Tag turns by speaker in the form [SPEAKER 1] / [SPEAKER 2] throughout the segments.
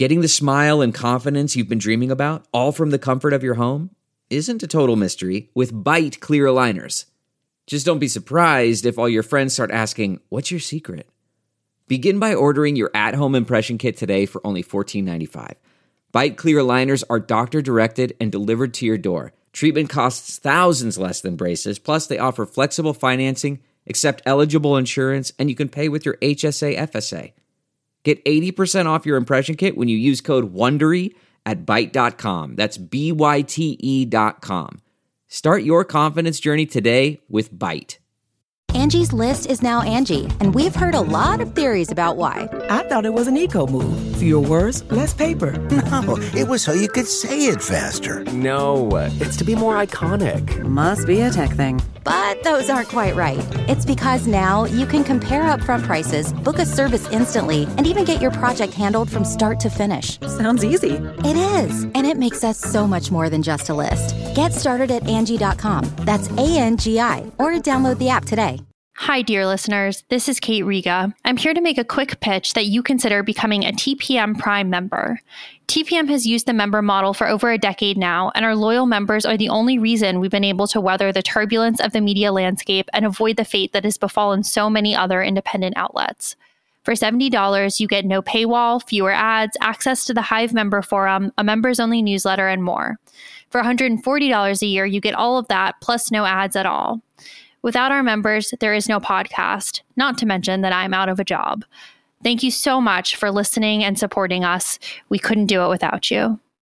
[SPEAKER 1] Getting the smile and confidence you've been dreaming about, all from the comfort of your home, isn't a total mystery with Byte clear aligners. Just don't be surprised if all your friends start asking, "What's your secret?" Begin by ordering your at-home impression kit today for only $14.95. Byte clear aligners are doctor-directed and delivered to your door. Treatment costs thousands less than braces, plus they offer flexible financing, accept eligible insurance, and you can pay with your HSA FSA. Get 80% off your impression kit when you use code WONDERY at Byte.com. That's BYTE.com. Start your confidence journey today with Byte.
[SPEAKER 2] Angie's List is now Angie, and we've heard a lot of theories about why.
[SPEAKER 3] I thought it was an eco move. Fewer words, less paper.
[SPEAKER 4] No, it was so you could say it faster.
[SPEAKER 5] No, it's to be more iconic.
[SPEAKER 6] Must be a tech thing.
[SPEAKER 2] But those aren't quite right. It's because now you can compare upfront prices, book a service instantly, and even get your project handled from start to finish.
[SPEAKER 6] Sounds easy.
[SPEAKER 2] It is, and it makes us so much more than just a list. Get started at Angie.com. That's ANGI, or download the app today.
[SPEAKER 7] Hi, dear listeners. This is Kate Riga. I'm here to make a quick pitch that you consider becoming a TPM Prime member. TPM has used the member model for over a decade now, and our loyal members are the only reason we've been able to weather the turbulence of the media landscape and avoid the fate that has befallen so many other independent outlets. For $70, you get no paywall, fewer ads, access to the Hive member forum, a members-only newsletter, and more. For $140 a year, you get all of that, plus no ads at all. Without our members, there is no podcast, not to mention that I'm out of a job. Thank you so much for listening and supporting us. We couldn't do it without you.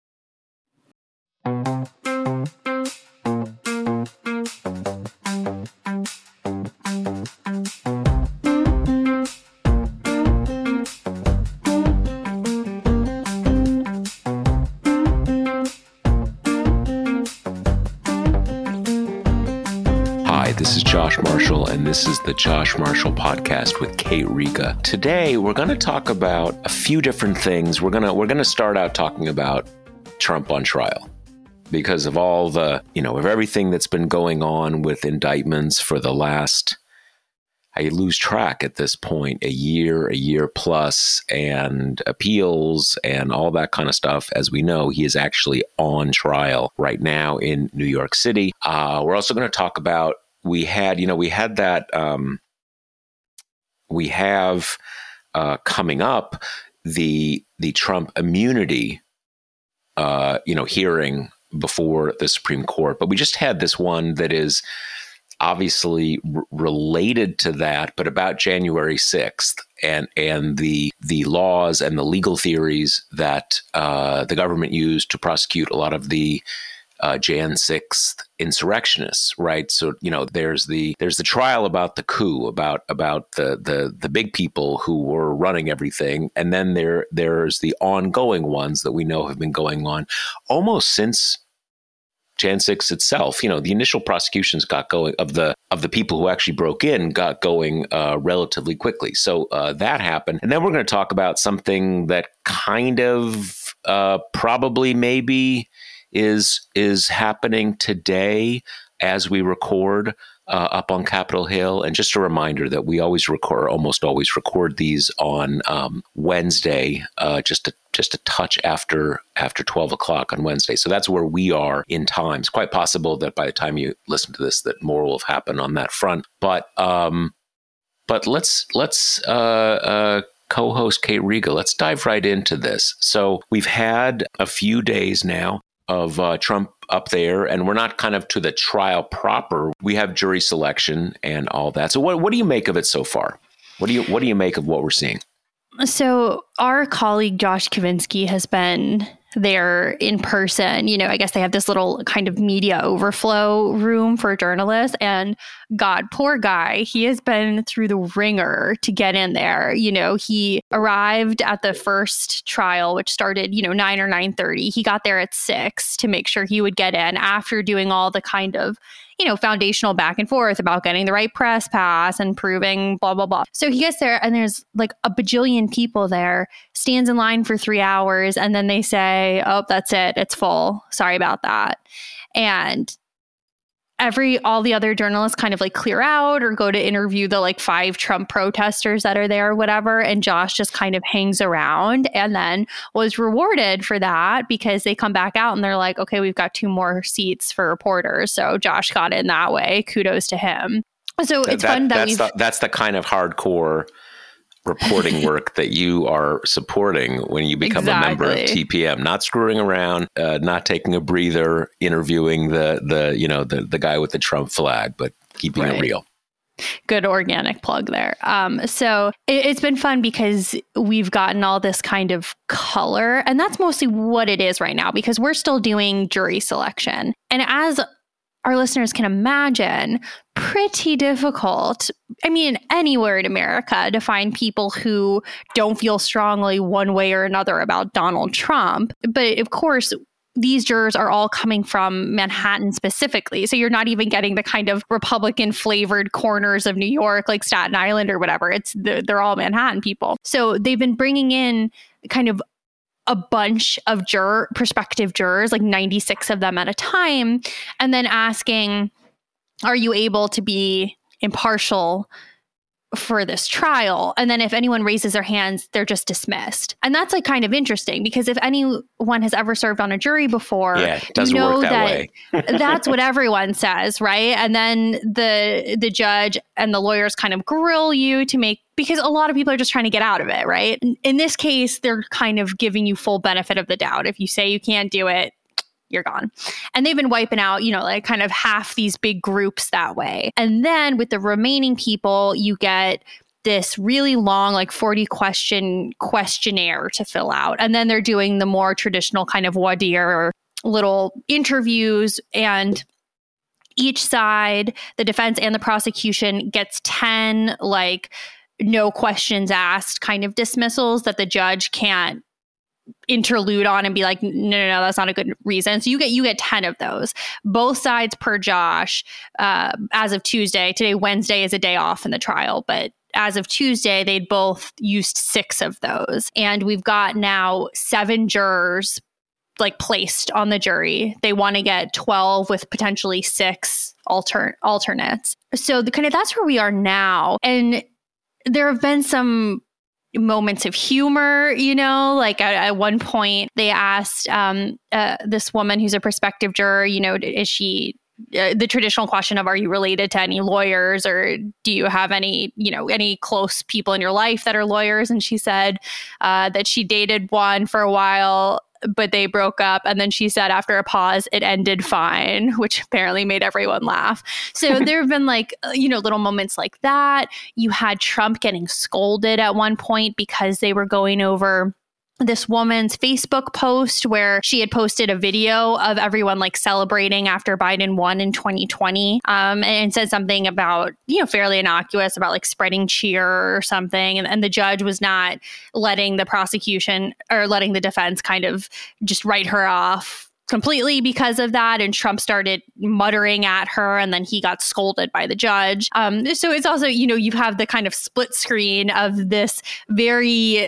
[SPEAKER 8] This is Josh Marshall, and this is the Josh Marshall Podcast with Kate Riga. Today, we're going to talk about a few different things. We're going to start out talking about Trump on trial because of all the, of everything that's been going on with indictments for the last, I lose track at this point, a year plus, and appeals and all that kind of stuff. As we know, he is actually on trial right now in New York City. We're also going to talk about we have coming up the Trump immunity, hearing before the Supreme Court. But we just had this one that is obviously related to that, but about January 6th and the laws and the legal theories that the government used to prosecute a lot of the Jan 6th insurrectionists, right? So, there's the trial about the coup, about the big people who were running everything. And then there's the ongoing ones that we know have been going on almost since Jan 6 itself. The initial prosecutions got going of the people who actually broke in got going relatively quickly. So that happened. And then we're going to talk about something that kind of probably maybe is happening today as we record up on Capitol Hill. And just a reminder that we almost always record these on Wednesday, just a touch after 12 o'clock on Wednesday. So that's where we are in time. It's quite possible that by the time you listen to this, that more will have happened on that front. But let's co-host Kate Riga. Let's dive right into this. So we've had a few days now of Trump up there, and we're not kind of to the trial proper. We have jury selection and all that. So what do you make of it so far? What do you make of what we're seeing?
[SPEAKER 7] So our colleague Josh Kavinsky has been there in person. I guess they have this little kind of media overflow room for journalists, and God, poor guy, he has been through the ringer to get in there. He arrived at the first trial, which started, 9 or 9:30. He got there at 6 to make sure he would get in after doing all the kind of, foundational back and forth about getting the right press pass and proving blah, blah, blah. So he gets there and there's like a bajillion people there, stands in line for 3 hours. And then they say, oh, that's it. It's full. Sorry about that. And all the other journalists kind of like clear out or go to interview the like 5 Trump protesters that are there or whatever. And Josh just kind of hangs around and then was rewarded for that because they come back out and they're like, okay, we've got 2 more seats for reporters. So Josh got in that way. Kudos to him. So it's fun that
[SPEAKER 8] that's the kind of hardcore reporting work that you are supporting when you become a member of TPM, not screwing around, not taking a breather, interviewing the guy with the Trump flag, but keeping it real.
[SPEAKER 7] Good organic plug there. So it's been fun because we've gotten all this kind of color, and that's mostly what it is right now because we're still doing jury selection. And as our listeners can imagine, pretty difficult, I mean, anywhere in America to find people who don't feel strongly one way or another about Donald Trump. But of course, these jurors are all coming from Manhattan specifically. So you're not even getting the kind of Republican flavored corners of New York, like Staten Island or whatever. They're all Manhattan people. So they've been bringing in kind of a bunch of prospective jurors, like 96 of them at a time, and then asking, are you able to be impartial for this trial? And then if anyone raises their hands, they're just dismissed. And that's like kind of interesting because if anyone has ever served on a jury before,
[SPEAKER 8] it doesn't work that way.
[SPEAKER 7] That's what everyone says, right? And then the judge and the lawyers kind of grill you because a lot of people are just trying to get out of it, right? In this case, they're kind of giving you full benefit of the doubt. If you say you can't do it, you're gone. And they've been wiping out, like kind of half these big groups that way. And then with the remaining people, you get this really long, like 40 question questionnaire to fill out. And then they're doing the more traditional kind of voir dire little interviews, and each side, the defense and the prosecution, gets 10 like no questions asked kind of dismissals that the judge can't interlude on and be like, no, that's not a good reason. So you get 10 of those, both sides per Josh, as of Tuesday. Today, Wednesday, is a day off in the trial, but as of Tuesday, they'd both used 6 of those. And we've got now 7 jurors like placed on the jury. They want to get 12 with potentially 6 alternates. So that's where we are now. And there have been some moments of humor, like at one point they asked this woman who's a prospective juror, is she the traditional question of, are you related to any lawyers, or do you have any close people in your life that are lawyers? And she said that she dated one for a while, but they broke up. And then she said after a pause, it ended fine, which apparently made everyone laugh. So there have been little moments like that. You had Trump getting scolded at one point because they were going over this woman's Facebook post where she had posted a video of everyone like celebrating after Biden won in 2020, and said something about, fairly innocuous about like spreading cheer or something. And the judge was not letting the prosecution or letting the defense kind of just write her off completely because of that. And Trump started muttering at her, and then he got scolded by the judge. So it's also, you have the kind of split screen of this very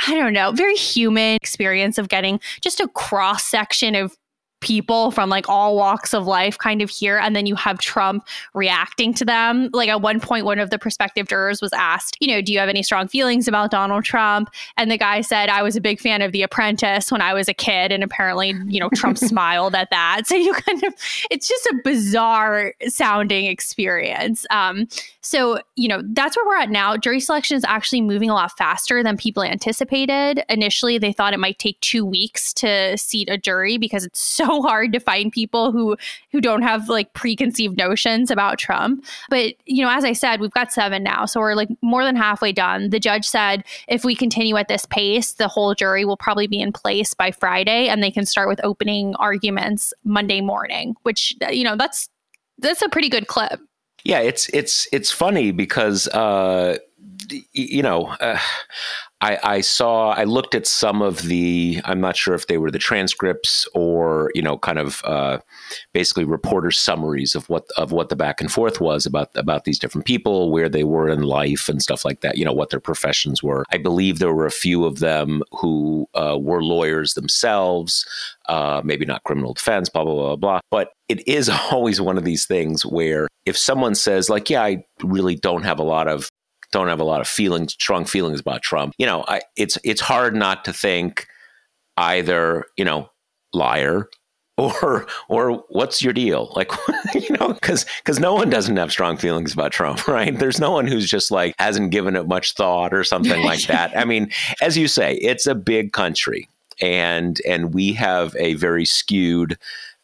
[SPEAKER 7] human experience of getting just a cross section of people from like all walks of life kind of here. And then you have Trump reacting to them. Like at one point, one of the prospective jurors was asked, do you have any strong feelings about Donald Trump? And the guy said, I was a big fan of The Apprentice when I was a kid. And apparently, Trump smiled at that. So it's just a bizarre sounding experience. So, that's where we're at now. Jury selection is actually moving a lot faster than people anticipated. Initially, they thought it might take 2 weeks to seat a jury because it's so hard to find people who don't have like preconceived notions about Trump. But, as I said, we've got 7 now. So we're like more than halfway done. The judge said if we continue at this pace, the whole jury will probably be in place by Friday, and they can start with opening arguments Monday morning, which, that's a pretty good clip.
[SPEAKER 8] Yeah, it's funny because, I looked at some of the, I'm not sure if they were the transcripts or, kind of basically reporter summaries of what the back and forth was about these different people, where they were in life and stuff like that, what their professions were. I believe there were a few of them who were lawyers themselves, maybe not criminal defense, blah, blah, blah, blah. But it is always one of these things where if someone says like, yeah, I really don't have a lot of strong feelings about Trump. It's hard not to think either, liar or what's your deal? Like, because no one doesn't have strong feelings about Trump, right? There's no one who's just like hasn't given it much thought or something like that. I mean, as you say, it's a big country and we have a very skewed,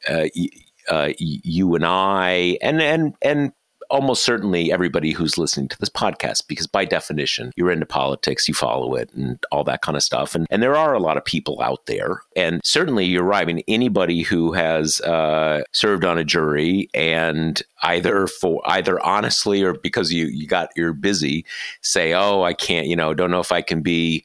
[SPEAKER 8] you and I and almost certainly everybody who's listening to this podcast, because by definition, you're into politics, you follow it and all that kind of stuff. And there are a lot of people out there. And certainly you're right. I mean, anybody who has served on a jury and either honestly or because you're busy, say, oh, I can't, don't know if I can be,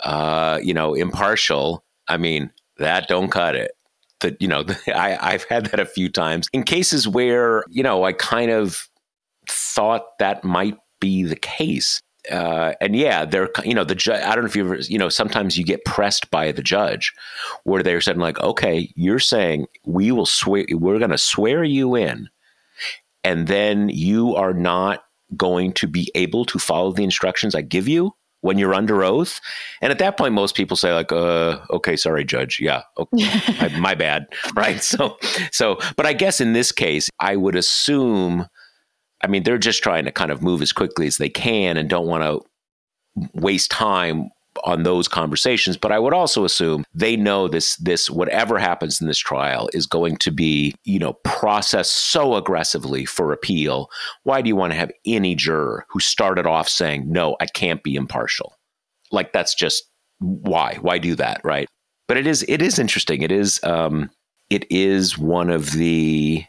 [SPEAKER 8] impartial. I mean, that don't cut it. That, I've had that a few times in cases where, I kind of thought that might be the case. And yeah, they're, the judge, I don't know if you ever, sometimes you get pressed by the judge where they're saying like, okay, you're saying we're going to swear you in, and then you are not going to be able to follow the instructions I give you when you're under oath. And at that point, most people say like, okay, sorry, judge. Yeah. Okay, my bad. Right. So, but I guess in this case, I would assume, I mean, they're just trying to kind of move as quickly as they can and don't want to waste time on those conversations. But I would also assume they know this whatever happens in this trial is going to be, processed so aggressively for appeal. Why do you want to have any juror who started off saying, no, I can't be impartial? Like, that's just why do that? Right. But it is interesting. It is one of the,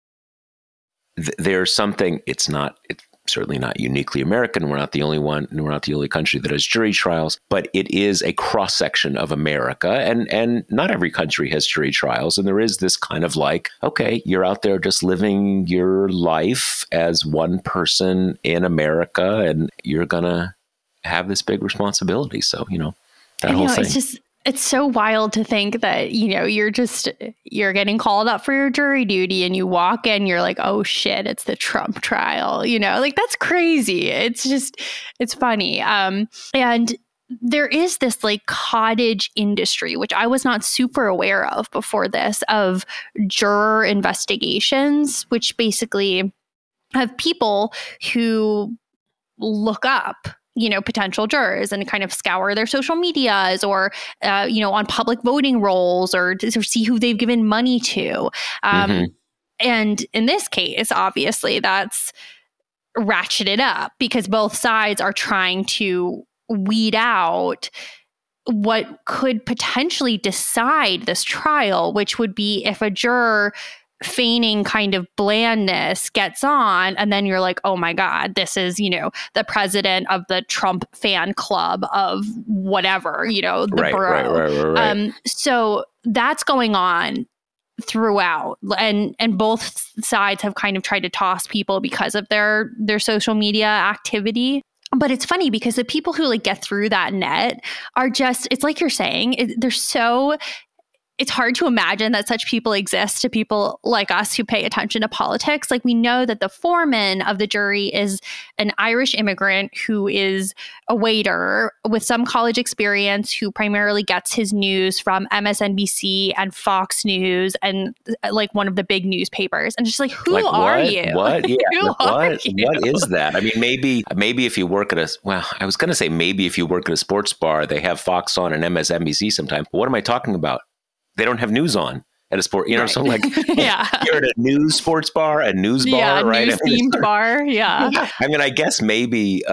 [SPEAKER 8] there's something, it's certainly not uniquely American. We're not the only one. We're not the only country that has jury trials, but it is a cross section of America. And not every country has jury trials. And there is this kind of like, okay, you're out there just living your life as one person in America, and you're going to have this big responsibility. So, that whole thing.
[SPEAKER 7] It's so wild to think that, you're getting called up for your jury duty and you walk in, you're like, oh shit, it's the Trump trial, like that's crazy. It's funny. And there is this like cottage industry, which I was not super aware of before this, of juror investigations, which basically have people who look up potential jurors and kind of scour their social medias or, on public voting rolls or to see who they've given money to. And in this case, obviously, that's ratcheted up because both sides are trying to weed out what could potentially decide this trial, which would be if a juror feigning kind of blandness gets on, and then you're like, oh my God, this is, the president of the Trump fan club of whatever, the borough.
[SPEAKER 8] Right.
[SPEAKER 7] So that's going on throughout, and both sides have kind of tried to toss people because of their social media activity. But it's funny because the people who like get through that net are just, it's like you're saying, it's hard to imagine that such people exist to people like us who pay attention to politics. Like, we know that the foreman of the jury is an Irish immigrant who is a waiter with some college experience, who primarily gets his news from MSNBC and Fox News and like one of the big newspapers. And just like, who are you?
[SPEAKER 8] What? Yeah. What is that? I mean, maybe if you work at I was going to say maybe if you work at a sports bar, they have Fox on and MSNBC sometimes. But what am I talking about? They don't have news on at a sport, right. So like,
[SPEAKER 7] yeah.
[SPEAKER 8] You're at a news sports bar, a news bar, right?
[SPEAKER 7] News themed bar, yeah.
[SPEAKER 8] I mean, I guess maybe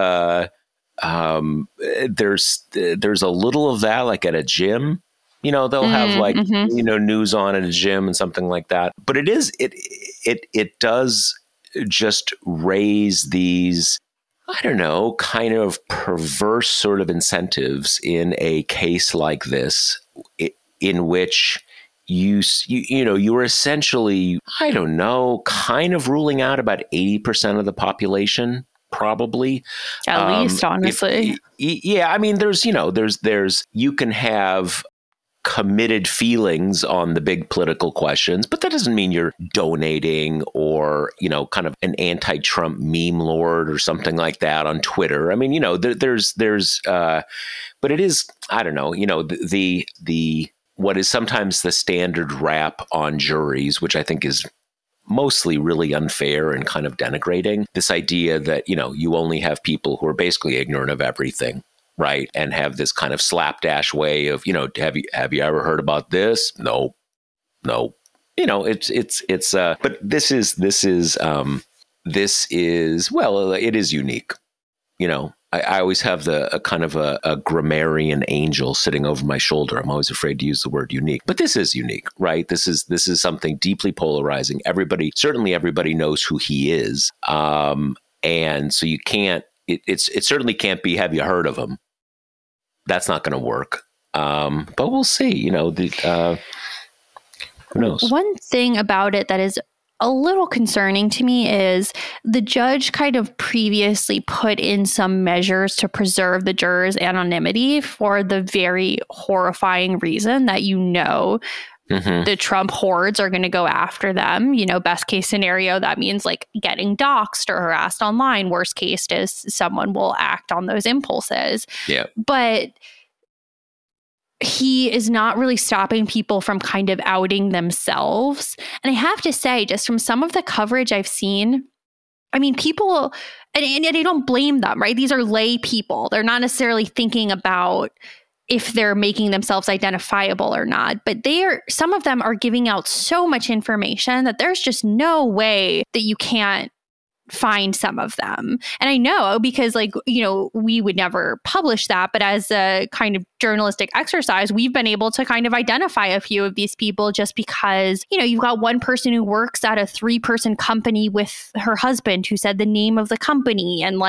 [SPEAKER 8] there's a little of that, like at a gym. They'll have like news on at a gym and something like that. But it does just raise these I don't know, kind of perverse sort of incentives in a case like this, in which you were essentially, I don't know, kind of ruling out about 80% of the population, probably.
[SPEAKER 7] At least, honestly.
[SPEAKER 8] Yeah, I mean, there's you can have committed feelings on the big political questions, but that doesn't mean you're donating or, kind of an anti-Trump meme lord or something like that on Twitter. I mean, but it is, I don't know, the what is sometimes the standard rap on juries, which I think is mostly really unfair and kind of denigrating. This idea that, you only have people who are basically ignorant of everything. Right. And have this kind of slapdash way of, have you ever heard about this? No. But this is, well, it is unique. I always have a kind of a grammarian angel sitting over my shoulder. I'm always afraid to use the word unique, but this is unique, right? This is something deeply polarizing. Certainly everybody knows who he is. And so you can't, it certainly can't be, have you heard of him? That's not going to work. But we'll see, who knows?
[SPEAKER 7] One thing about it that is a little concerning to me is the judge kind of previously put in some measures to preserve the jurors' anonymity for the very horrifying reason that, the Trump hordes are going to go after them. Best case scenario, that means like getting doxxed or harassed online. Worst case is someone will act on those impulses.
[SPEAKER 8] Yeah.
[SPEAKER 7] But he is not really stopping people from kind of outing themselves. And I have to say, just from some of the coverage I've seen, I mean, people, and I don't blame them, right? These are lay people. They're not necessarily thinking about if they're making themselves identifiable or not, but some of them are giving out so much information that there's just no way that you can't find some of them. And I know because we would never publish that, but as a kind of journalistic exercise, we've been able to kind of identify a few of these people just because, you've got one person who works at a 3-person company with her husband who said the name of the company and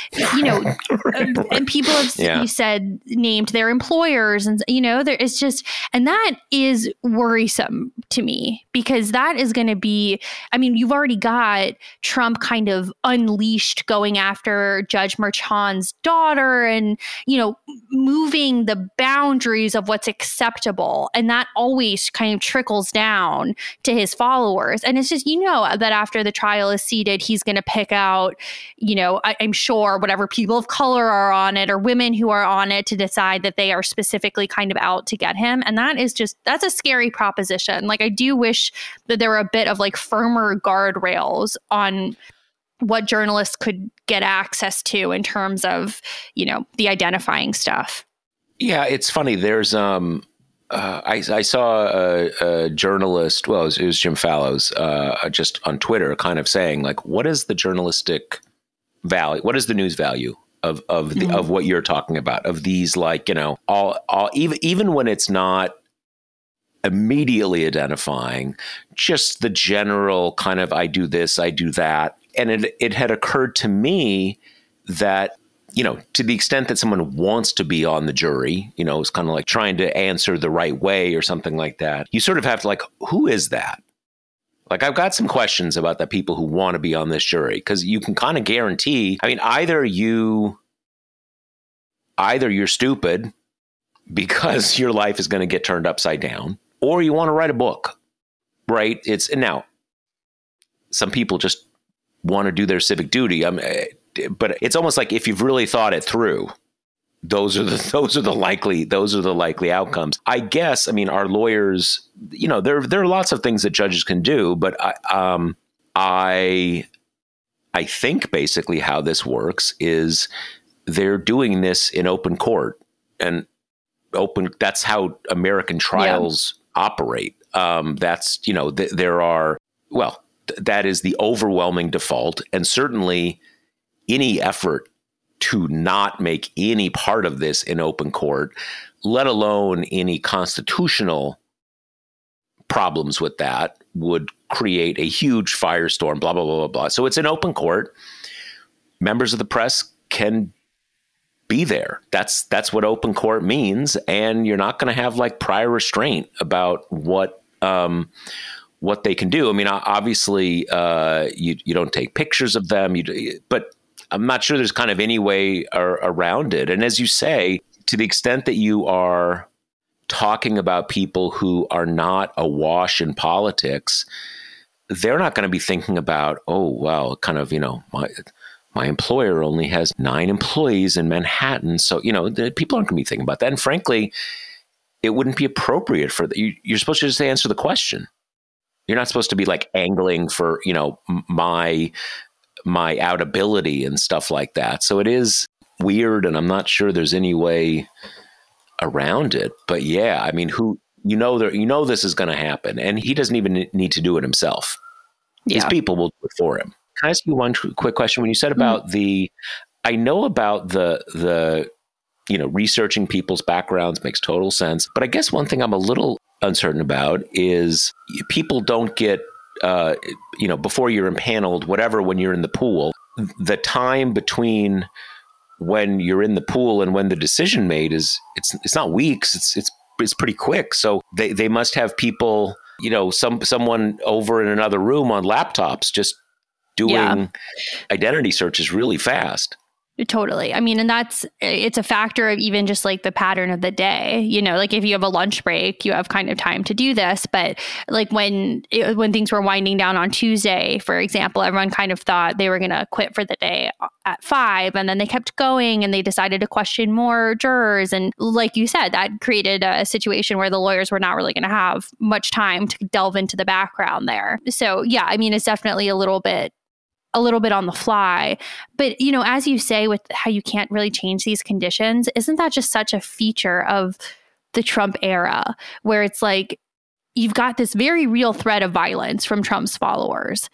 [SPEAKER 7] and people have said named their employers and, there is just, and that is worrisome to me because that is going to be, I mean, you've already got Trump kind of unleashed going after Judge Merchan's daughter and, moving the boundaries of what's acceptable. And that always kind of trickles down to his followers. And it's just, that after the trial is seated, he's going to pick out, I'm sure whatever people of color are on it or women who are on it to decide that they are specifically kind of out to get him. And that's a scary proposition. Like, I do wish that there were a bit of firmer guardrails on what journalists could get access to in terms of, the identifying stuff.
[SPEAKER 8] Yeah, it's funny. There's I saw a journalist. Well, it was Jim Fallows, just on Twitter, kind of saying what is the journalistic value? What is the news value of what you're talking about? Of these, all even when it's not immediately identifying, just the general kind of I do this, I do that. And it had occurred to me that, to the extent that someone wants to be on the jury, it's kind of like trying to answer the right way or something like that. You sort of have to who is that? I've got some questions about the people who want to be on this jury because you can kind of guarantee, I mean, either you're stupid because your life is going to get turned upside down, or you want to write a book, right? Now, some people just want to do their civic duty. But it's almost like if you've really thought it through, those are the likely outcomes. I guess. I mean, our lawyers, there are lots of things that judges can do, but I think basically how this works is they're doing this in open court and that's how American trials operate. That's, that is the overwhelming default. And certainly any effort to not make any part of this in open court, let alone any constitutional problems with that, would create a huge firestorm, blah, blah, blah, blah, blah. So it's an open court. members of the press can be there. That's what open court means. And you're not going to have like prior restraint about what they can do. I mean, obviously, you don't take pictures of them, but I'm not sure there's kind of any way around it. And as you say, to the extent that you are talking about people who are not awash in politics, they're not going to be thinking about, oh, well, kind of, my employer only has 9 employees in Manhattan. So, the people aren't going to be thinking about that. And frankly, it wouldn't be appropriate for you're supposed to just answer the question. You're not supposed to be like angling for, my outability and stuff like that. So it is weird, and I'm not sure there's any way around it. But yeah, I mean, this is going to happen, and he doesn't even need to do it himself. Yeah. His people will do it for him. Can I ask you one quick question? When you said about I know about the researching people's backgrounds makes total sense, but I guess one thing I'm a little uncertain about is people don't get, before you're impaneled, whatever, when you're in the pool, the time between when you're in the pool and when the decision made it's not weeks, it's pretty quick. So they must have people, someone over in another room on laptops just doing identity searches really fast.
[SPEAKER 7] Totally. I mean, and it's a factor of even just like the pattern of the day, like if you have a lunch break, you have kind of time to do this. But like when things were winding down on Tuesday, for example, everyone kind of thought they were going to quit for the day at 5, and then they kept going and they decided to question more jurors. And like you said, that created a situation where the lawyers were not really going to have much time to delve into the background there. So yeah, I mean, it's definitely a little bit on the fly. But, as you say, with how you can't really change these conditions, isn't that just such a feature of the Trump era, where it's like you've got this very real threat of violence from Trump's followers.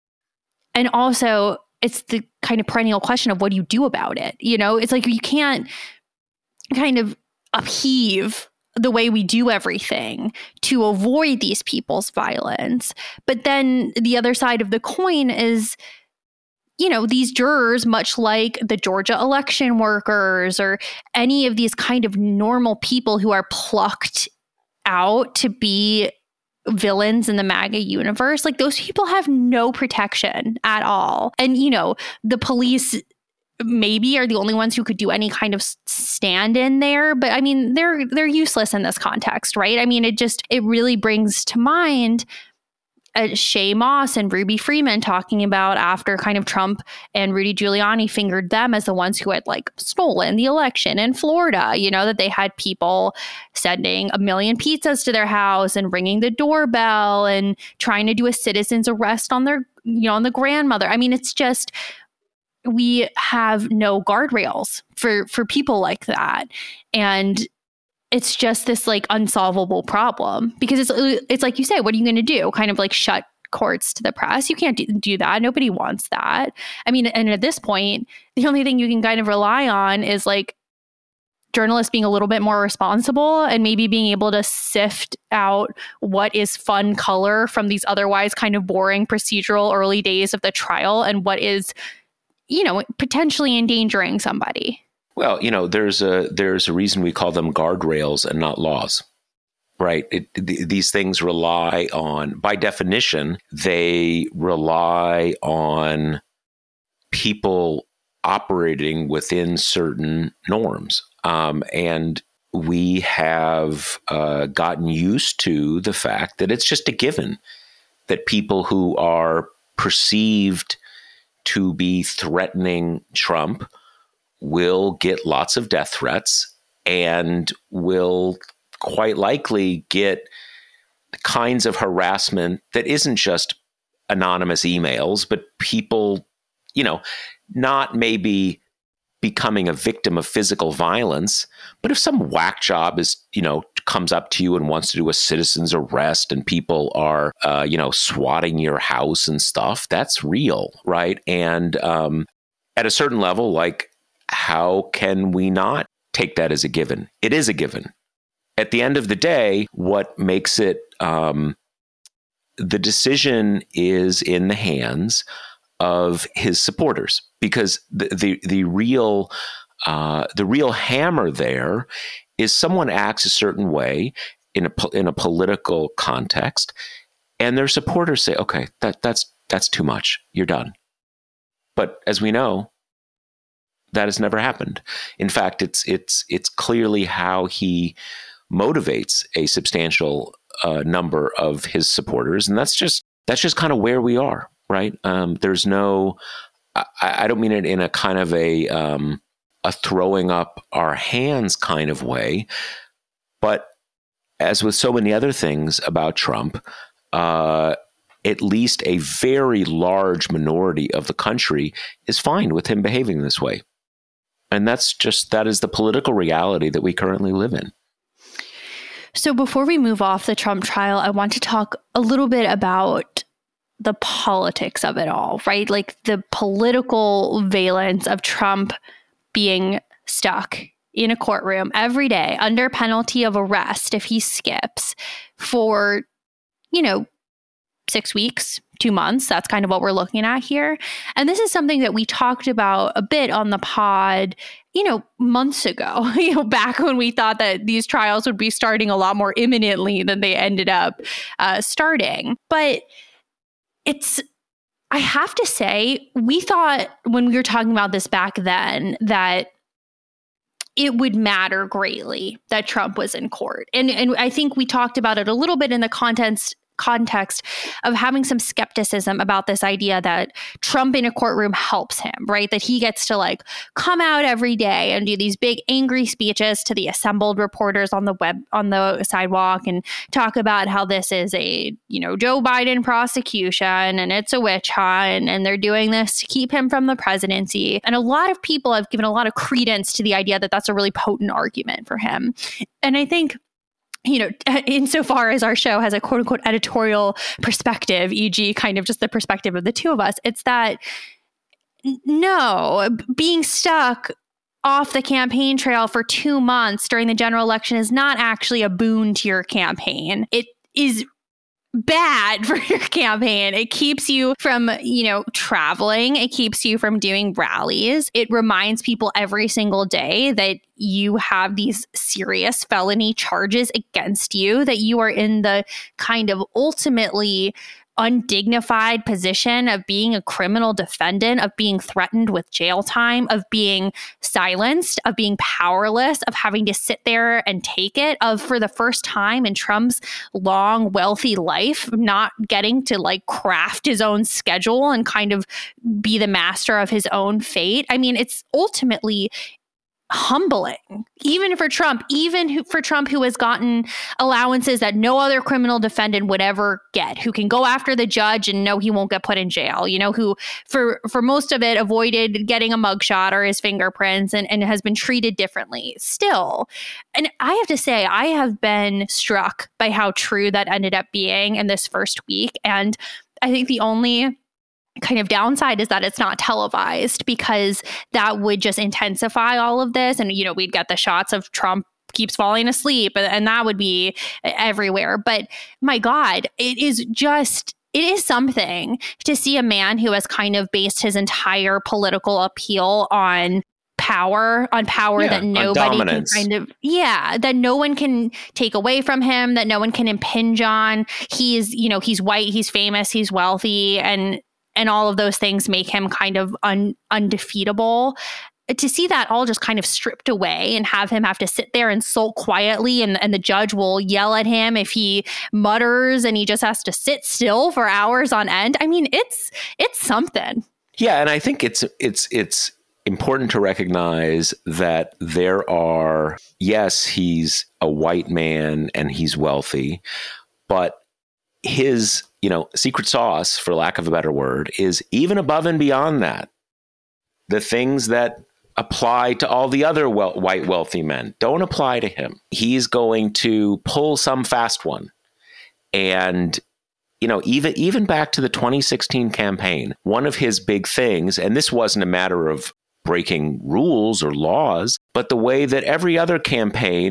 [SPEAKER 7] And also it's the kind of perennial question of what do you do about it? It's like you can't kind of upheave the way we do everything to avoid these people's violence. But then the other side of the coin is, these jurors, much like the Georgia election workers or any of these kind of normal people who are plucked out to be villains in the MAGA universe, like those people have no protection at all. And, the police maybe are the only ones who could do any kind of stand in there. But I mean, they're useless in this context, right? I mean, it really brings to mind Shay Moss and Ruby Freeman talking about after kind of Trump and Rudy Giuliani fingered them as the ones who had like stolen the election in Florida, that they had people sending 1 million pizzas to their house and ringing the doorbell and trying to do a citizen's arrest on their, on the grandmother. I mean, it's just, we have no guardrails for people like that. And it's just this like unsolvable problem because it's like you say, what are you going to do? Kind of like shut courts to the press? You can't do that. Nobody wants that. I mean, and at this point, the only thing you can kind of rely on is like journalists being a little bit more responsible and maybe being able to sift out what is fun color from these otherwise kind of boring procedural early days of the trial and what is, potentially endangering somebody.
[SPEAKER 8] Well, there's a reason we call them guardrails and not laws, right? These things rely on, by definition, they rely on people operating within certain norms. And we have gotten used to the fact that it's just a given that people who are perceived to be threatening Trump will get lots of death threats and will quite likely get the kinds of harassment that isn't just anonymous emails, but people, not maybe becoming a victim of physical violence, but if some whack job is, comes up to you and wants to do a citizen's arrest and people are, swatting your house and stuff, that's real, right? And at a certain level, like, how can we not take that as a given? It is a given. At the end of the day, what makes it, the decision is in the hands of his supporters, because the real hammer there is someone acts a certain way in a political context, and their supporters say, "Okay, that's too much. You're done." But as we know, that has never happened. In fact, it's clearly how he motivates a substantial number of his supporters, and that's just kind of where we are, right? There's no, I don't mean it in a kind of a throwing up our hands kind of way, but as with so many other things about Trump, at least a very large minority of the country is fine with him behaving this way. And that is the political reality that we currently live in.
[SPEAKER 7] So before we move off the Trump trial, I want to talk a little bit about the politics of it all, right? Like the political valence of Trump being stuck in a courtroom every day under penalty of arrest if he skips for, 6 weeks, 2 months. That's kind of what we're looking at here. And this is something that we talked about a bit on the pod, months ago, back when we thought that these trials would be starting a lot more imminently than they ended up starting. But I have to say, we thought when we were talking about this back then that it would matter greatly that Trump was in court. And I think we talked about it a little bit in the context of having some skepticism about this idea that Trump in a courtroom helps him, right? That he gets to come out every day and do these big angry speeches to the assembled reporters on the sidewalk and talk about how this is a, Joe Biden prosecution and it's a witch hunt and they're doing this to keep him from the presidency. And a lot of people have given a lot of credence to the idea that that's a really potent argument for him. And I think, insofar as our show has a quote unquote editorial perspective, e.g. kind of just the perspective of the two of us, it's that no, being stuck off the campaign trail for 2 months during the general election is not actually a boon to your campaign. It is bad for your campaign. It keeps you from, traveling. It keeps you from doing rallies. It reminds people every single day that you have these serious felony charges against you, that you are in the kind of ultimately undignified position of being a criminal defendant, of being threatened with jail time, of being silenced, of being powerless, of having to sit there and take it, of for the first time in Trump's long, wealthy life, not getting to craft his own schedule and kind of be the master of his own fate. I mean, it's ultimately humbling, even for Trump who has gotten allowances that no other criminal defendant would ever get, who can go after the judge and know he won't get put in jail, who for most of it avoided getting a mugshot or his fingerprints and has been treated differently still. And I have to say, I have been struck by how true that ended up being in this first week. And I think the only kind of downside is that it's not televised, because that would just intensify all of this. And, we'd get the shots of Trump keeps falling asleep and that would be everywhere. But my God, it is something to see a man who has kind of based his entire political appeal on power that nobody can that no one can take away from him, that no one can impinge on. He's white, he's famous, he's wealthy, and all of those things make him kind of undefeatable. To see that all just kind of stripped away and have him have to sit there and sulk quietly, and the judge will yell at him if he mutters, and he just has to sit still for hours on end. I mean, it's something.
[SPEAKER 8] Yeah, and I think it's important to recognize that there are, yes, he's a white man and he's wealthy, but his secret sauce, for lack of a better word, is even above and beyond that. The things that apply to all the other white wealthy men don't apply to him. He's going to pull some fast one. And, even back to the 2016 campaign, one of his big things, and this wasn't a matter of breaking rules or laws, but the way that every other campaign,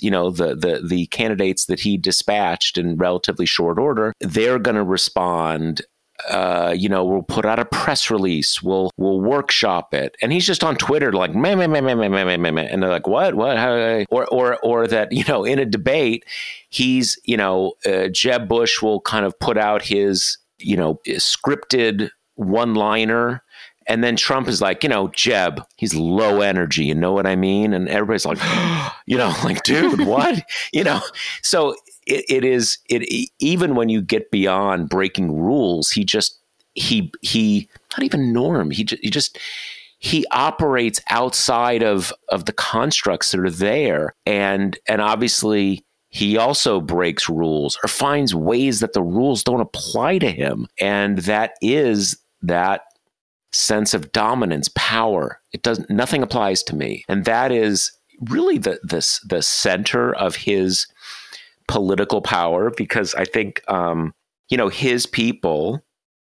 [SPEAKER 8] the candidates that he dispatched in relatively short order, they're going to respond we'll put out a press release. We'll workshop it. And he's just on Twitter like, meh, meh, meh, meh, meh, meh, meh, meh. And they're like, what? How? Or that, in a debate, he's, Jeb Bush will kind of put out his, scripted one-liner. And then Trump is like, Jeb, he's low energy. You know what I mean? And everybody's like, like, dude, what? So it is even when you get beyond breaking rules, he not even Norm. He operates outside of the constructs that are there. And obviously he also breaks rules or finds ways that the rules don't apply to him. And that is that sense of dominance, power. Nothing applies to me. And that is really the center of his political power, because I think, his people,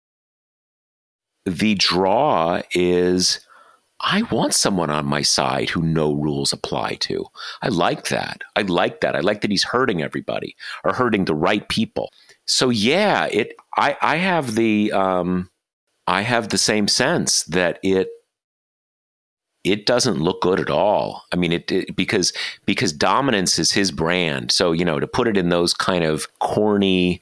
[SPEAKER 8] the draw is, I want someone on my side who no rules apply to. I like that. I like that he's hurting everybody or hurting the right people. So yeah, I have the same sense that it doesn't look good at all. I mean, because dominance is his brand. So, to put it in those kind of corny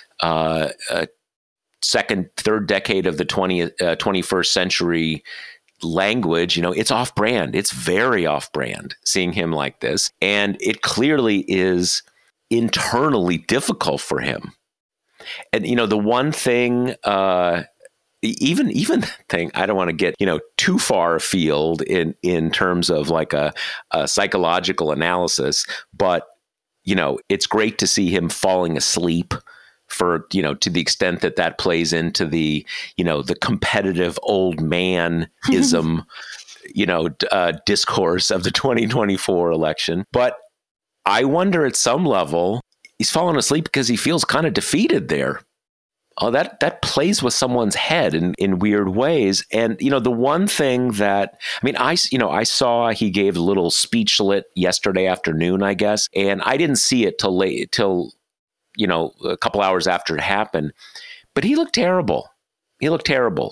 [SPEAKER 8] second, third decade of the 21st century language, it's off brand. It's very off brand seeing him like this. And it clearly is internally difficult for him. And, the one thing, even the thing, I don't want to get, too far afield in terms of like a psychological analysis, but, it's great to see him falling asleep for, to the extent that plays into the, the competitive old man-ism, discourse of the 2024 election. But I wonder at some level, he's fallen asleep because he feels kind of defeated there. Oh, that plays with someone's head in weird ways. And, the one thing that, I saw he gave a little speechlet yesterday afternoon, I guess, and I didn't see it till a couple hours after it happened, but he looked terrible. He looked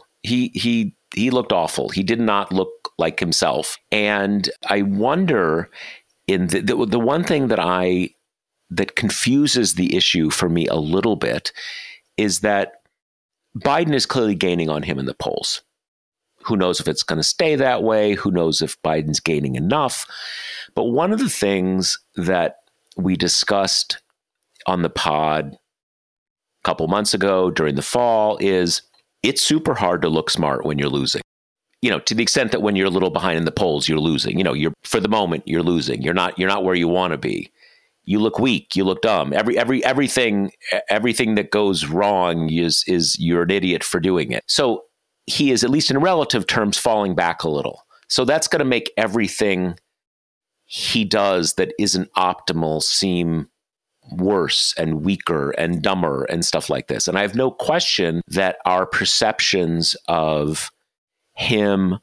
[SPEAKER 8] awful. He did not look like himself. And I wonder, in the one thing that confuses the issue for me a little bit is that Biden is clearly gaining on him in the polls. Who knows if it's going to stay that way? Who knows if Biden's gaining enough? But one of the things that we discussed on the pod a couple months ago during the fall is it's super hard to look smart when you're losing. To the extent that when you're a little behind in the polls, you're losing. For the moment, you're losing. You're not where you want to be. You look weak. You look dumb. Everything that goes wrong is you're an idiot for doing it. So he is, at least in relative terms, falling back a little. So that's going to make everything he does that isn't optimal seem worse and weaker and dumber and stuff like this. And I have no question that our perceptions of him,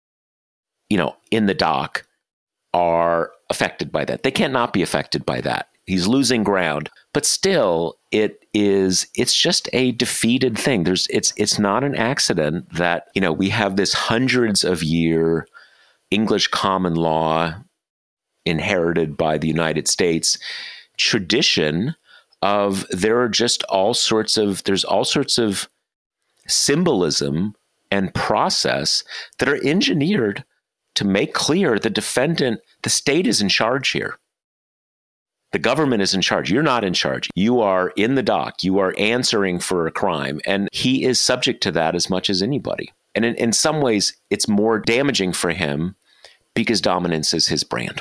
[SPEAKER 8] in the dock are affected by that. They can't not be affected by that. He's losing ground, but still it's just a defeated thing. It's not an accident that, we have this hundreds of year English common law inherited by the United States tradition of there's all sorts of symbolism and process that are engineered to make clear the state is in charge here. The government is in charge. You're not in charge. You are in the dock. You are answering for a crime. And he is subject to that as much as anybody. And in some ways, it's more damaging for him because dominance is his brand.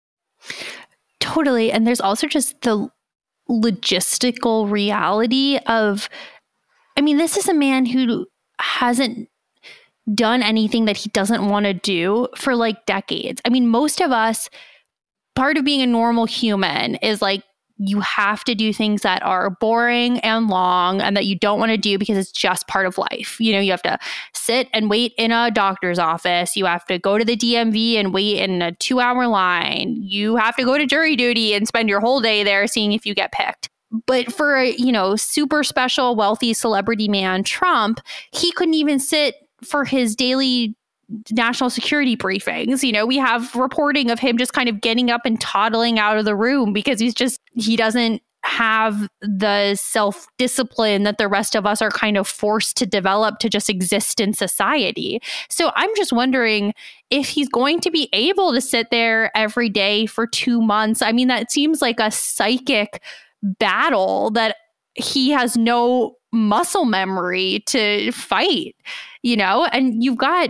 [SPEAKER 7] Totally. And there's also just the logistical reality of, this is a man who hasn't done anything that he doesn't want to do for like decades. Most of us, part of being a normal human is like, you have to do things that are boring and long and that you don't want to do because it's just part of life. You have to sit and wait in a doctor's office. You have to go to the DMV and wait in a 2-hour line. You have to go to jury duty and spend your whole day there seeing if you get picked. But for a, super special, wealthy celebrity man, Trump, he couldn't even sit for his daily national security briefings. We have reporting of him just kind of getting up and toddling out of the room because he doesn't have the self-discipline that the rest of us are kind of forced to develop to just exist in society. So I'm just wondering if he's going to be able to sit there every day for 2 months. I mean, that seems like a psychic battle that he has no muscle memory to fight, and you've got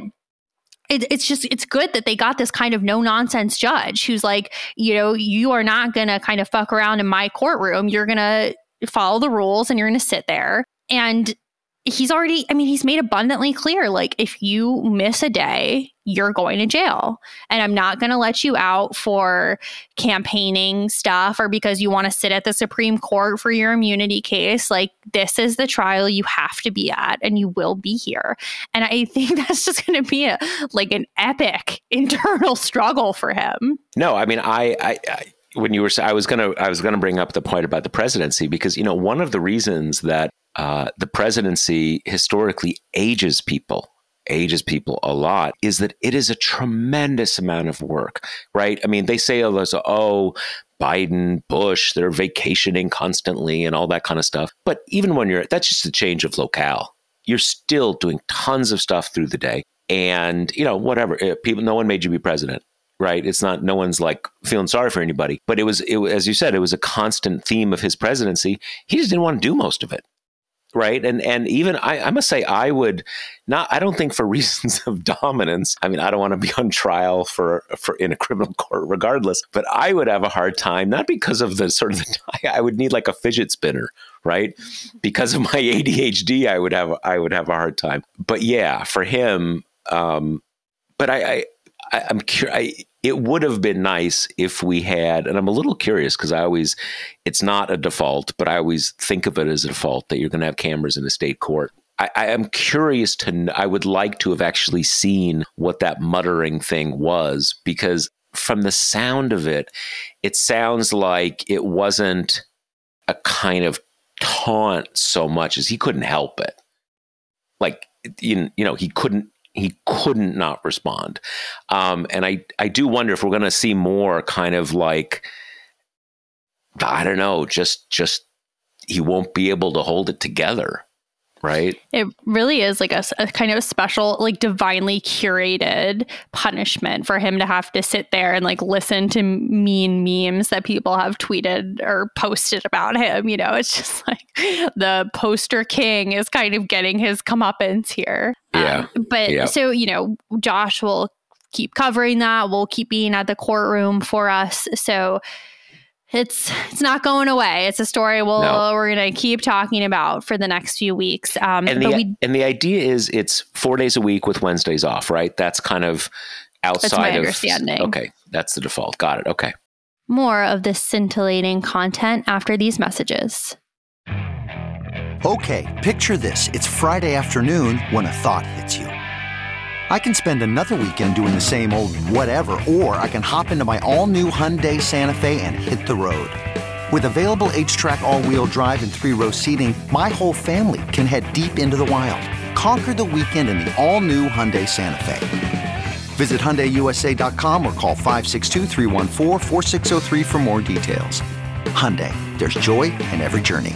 [SPEAKER 7] it's good that they got this kind of no nonsense judge who's like, you are not going to kind of fuck around in my courtroom. You're going to follow the rules and you're going to sit there. And he's made abundantly clear, like, if you miss a day, you're going to jail. And I'm not going to let you out for campaigning stuff or because you want to sit at the Supreme Court for your immunity case. Like, this is the trial you have to be at and you will be here. And I think that's just going to be an epic internal struggle for him.
[SPEAKER 8] No, I mean, when you were, I was gonna bring up the point about the presidency because, one of the reasons that the presidency historically ages people a lot is that it is a tremendous amount of work, right? I mean, they say, Biden, Bush, they're vacationing constantly and all that kind of stuff. But even when that's just a change of locale. You're still doing tons of stuff through the day. And, whatever, no one made you be president. Right. It's not, no one's like feeling sorry for anybody. But it was, as you said, it was a constant theme of his presidency. He just didn't want to do most of it. Right. And even I must say, I don't think for reasons of dominance. I mean, I don't want to be on trial for in a criminal court regardless, but I would have a hard time, not because of I would need like a fidget spinner. Right. Because of my ADHD, I would have a hard time. But yeah, for him. But I'm curious. It would have been nice if we had, and I'm a little curious because it's not a default, but I always think of it as a default that you're going to have cameras in a state court. I am curious I would like to have actually seen what that muttering thing was, because from the sound of it, it sounds like it wasn't a kind of taunt so much as he couldn't help it. Like, he couldn't not respond. And I do wonder if we're going to see more kind of like, I don't know, just he won't be able to hold it together. Right. It
[SPEAKER 7] really is like a kind of special, like divinely curated punishment for him to have to sit there and like listen to mean memes that people have tweeted or posted about him. It's just like the poster king is kind of getting his comeuppance here.
[SPEAKER 8] Yeah.
[SPEAKER 7] So, Josh will keep covering that. We'll keep being at the courtroom for us. So it's not going away. It's a story we're going to keep talking about for the next few weeks.
[SPEAKER 8] And the idea is it's 4 days a week with Wednesdays off, right? That's kind of outside
[SPEAKER 7] that's my understanding.
[SPEAKER 8] Okay, that's the default. Got it. Okay.
[SPEAKER 7] More of this scintillating content after these messages.
[SPEAKER 4] Okay, picture this. It's Friday afternoon when a thought hits you. I can spend another weekend doing the same old whatever, or I can hop into my all-new Hyundai Santa Fe and hit the road. With available H-Track all-wheel drive and 3-row seating, my whole family can head deep into the wild. Conquer the weekend in the all-new Hyundai Santa Fe. Visit HyundaiUSA.com or call 562-314-4603 for more details. Hyundai, there's joy in every journey.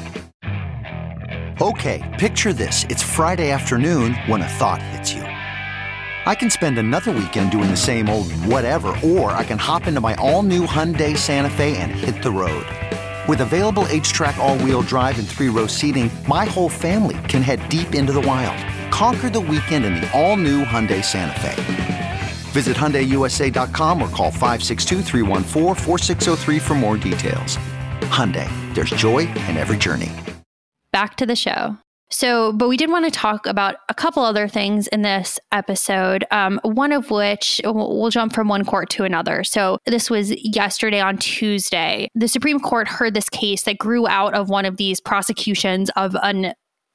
[SPEAKER 4] Okay, picture this. It's Friday afternoon when a thought hits you. I can spend another weekend doing the same old whatever, or I can hop into my all-new Hyundai Santa Fe and hit the road. With available H-Track all-wheel drive and 3-row seating, my whole family can head deep into the wild. Conquer the weekend in the all-new Hyundai Santa Fe. Visit HyundaiUSA.com or call 562-314-4603 for more details. Hyundai, there's joy in every journey.
[SPEAKER 7] Back to the show. But we did want to talk about a couple other things in this episode, one of which we'll jump from one court to another. So this was yesterday on Tuesday. The Supreme Court heard this case that grew out of one of these prosecutions of an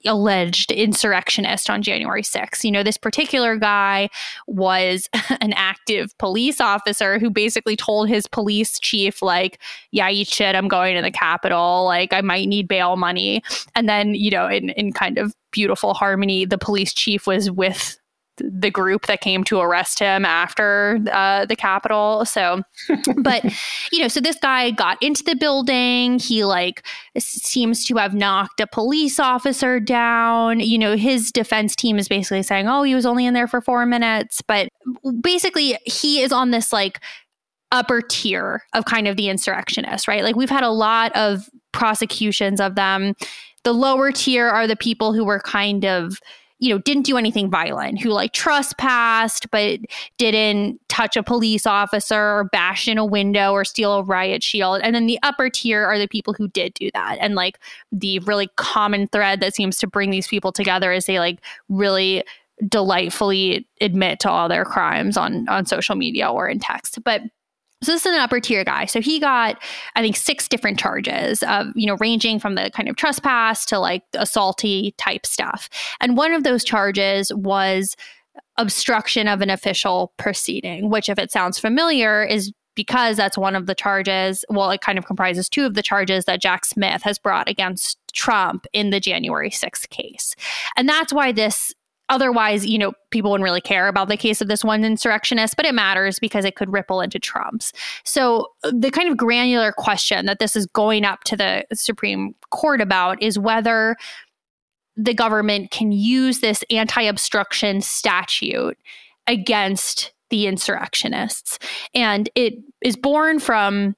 [SPEAKER 7] alleged insurrectionist on January 6th. You know, this particular guy was an active police officer who basically told his police chief, like, yeah, eat shit, I'm going to the Capitol. Like, I might need bail money. And then, you know, in kind of beautiful harmony, the police chief was with the group that came to arrest him after the Capitol. So, but, you know, so this guy got into the building. He like seems to have knocked a police officer down. You know, his defense team is basically saying, oh, he was only in there for 4 minutes. But basically, he is on this like upper tier of kind of the insurrectionists, right? Like we've had a lot of prosecutions of them. The lower tier are the people who were kind of, you know, didn't do anything violent, who like trespassed, but didn't touch a police officer or bash in a window or steal a riot shield. And then the upper tier are the people who did do that. And like the really common thread that seems to bring these people together is they like really delightfully admit to all their crimes on social media or in text. But so this is an upper tier guy. So he got, I think, 6 different charges of, you know, ranging from the kind of trespass to like assaulty type stuff. And one of those charges was obstruction of an official proceeding, which, if it sounds familiar, is because that's one of the charges. Well, it kind of comprises 2 of the charges that Jack Smith has brought against Trump in the January 6th case. And that's why this, otherwise, you know, people wouldn't really care about the case of this one insurrectionist, but it matters because it could ripple into Trump's. So the kind of granular question that this is going up to the Supreme Court about is whether the government can use this anti-obstruction statute against the insurrectionists. And it is born from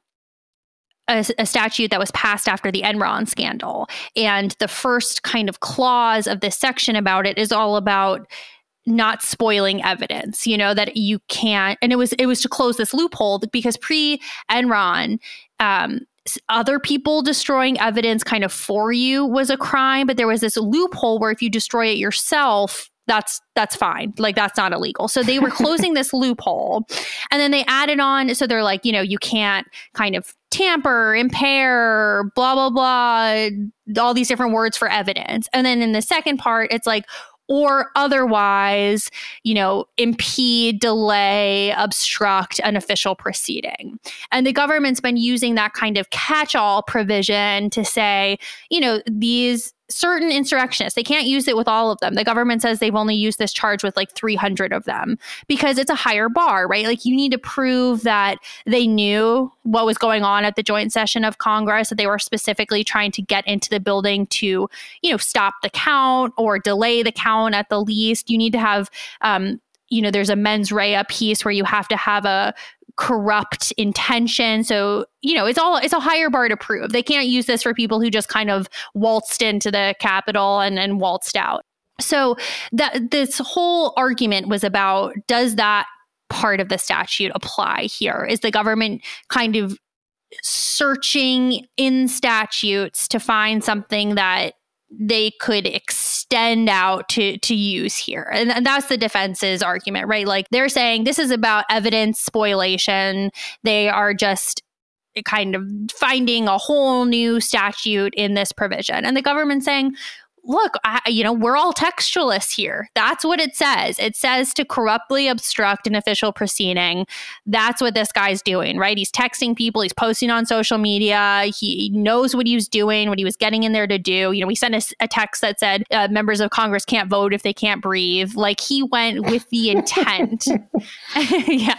[SPEAKER 7] a statute that was passed after the Enron scandal. And the first kind of clause of this section about it is all about not spoiling evidence, you know, that you can't. And it was to close this loophole because pre-Enron, other people destroying evidence kind of for you was a crime. But there was this loophole where if you destroy it yourself, that's fine. Like, that's not illegal. So they were closing this loophole. And then they added on. So they're like, you know, you can't kind of tamper, impair, blah, blah, blah, all these different words for evidence. And then in the second part, it's like, or otherwise, you know, impede, delay, obstruct an official proceeding. And the government's been using that kind of catch-all provision to say, you know, these certain insurrectionists, they can't use it with all of them. The government says they've only used this charge with like 300 of them because it's a higher bar, right? Like you need to prove that they knew what was going on at the joint session of Congress, that they were specifically trying to get into the building to, you know, stop the count or delay the count at the least. You need to have, you know, there's a mens rea piece where you have to have a corrupt intention. So, you know, it's a higher bar to prove. They can't use this for people who just kind of waltzed into the Capitol and waltzed out. So that this whole argument was about, does that part of the statute apply here? Is the government kind of searching in statutes to find something that they could extend out to use here? And that's the defense's argument, right? Like they're saying this is about evidence spoliation. They are just kind of finding a whole new statute in this provision. And the government's saying, look, you know, we're all textualists here. That's what it says. It says to corruptly obstruct an official proceeding. That's what this guy's doing, right? He's texting people. He's posting on social media. He knows what he was doing, what he was getting in there to do. You know, we sent a text that said members of Congress can't vote if they can't breathe. Like he went with the intent. Yeah.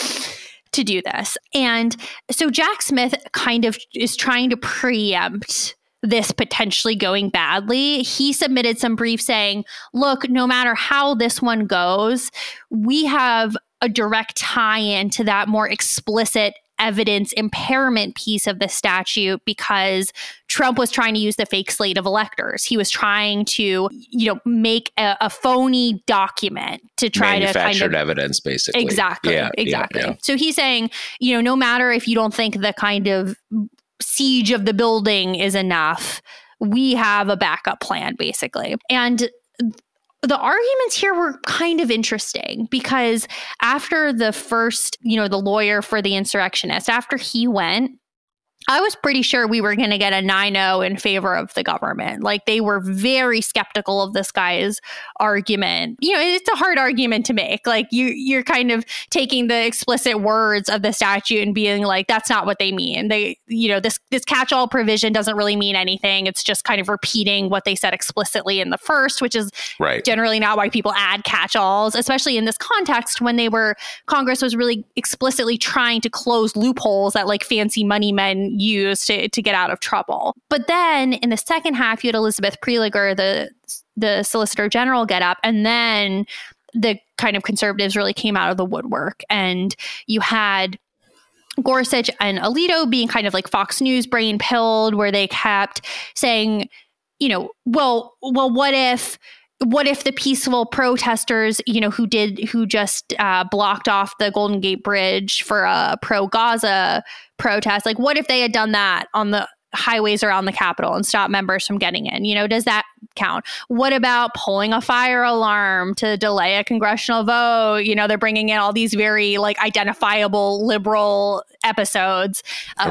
[SPEAKER 7] To do this. And so Jack Smith kind of is trying to preempt this potentially going badly. He submitted some brief saying, look, no matter how this one goes, we have a direct tie-in to that more explicit evidence impairment piece of the statute because Trump was trying to use the fake slate of electors. He was trying to, you know, make a phony document to try to
[SPEAKER 8] manufactured evidence, basically.
[SPEAKER 7] Exactly.
[SPEAKER 8] Yeah.
[SPEAKER 7] So he's saying, you know, no matter if you don't think the kind of siege of the building is enough, we have a backup plan, basically. And the arguments here were kind of interesting because after the first, you know, the lawyer for the insurrectionist, after he went, I was pretty sure we were going to get a 9-0 in favor of the government. Like, they were very skeptical of this guy's argument. You know, it's a hard argument to make. Like, you're kind of taking the explicit words of the statute and being like, that's not what they mean. They, you know, this catch-all provision doesn't really mean anything. It's just kind of repeating what they said explicitly in the first, which is generally not why people add catch-alls, especially in this context when Congress was really explicitly trying to close loopholes that like fancy money men used to get out of trouble. But then in the second half, you had Elizabeth Prelogar, the Solicitor General, get up, and then the kind of conservatives really came out of the woodwork. And you had Gorsuch and Alito being kind of like Fox News brain pilled, where they kept saying, you know, well, what if the peaceful protesters, you know, who just blocked off the Golden Gate Bridge for a pro-Gaza protest, like what if they had done that on the highways around the Capitol and stop members from getting in? You know, does that count? What about pulling a fire alarm to delay a congressional vote? You know, they're bringing in all these very like identifiable liberal episodes,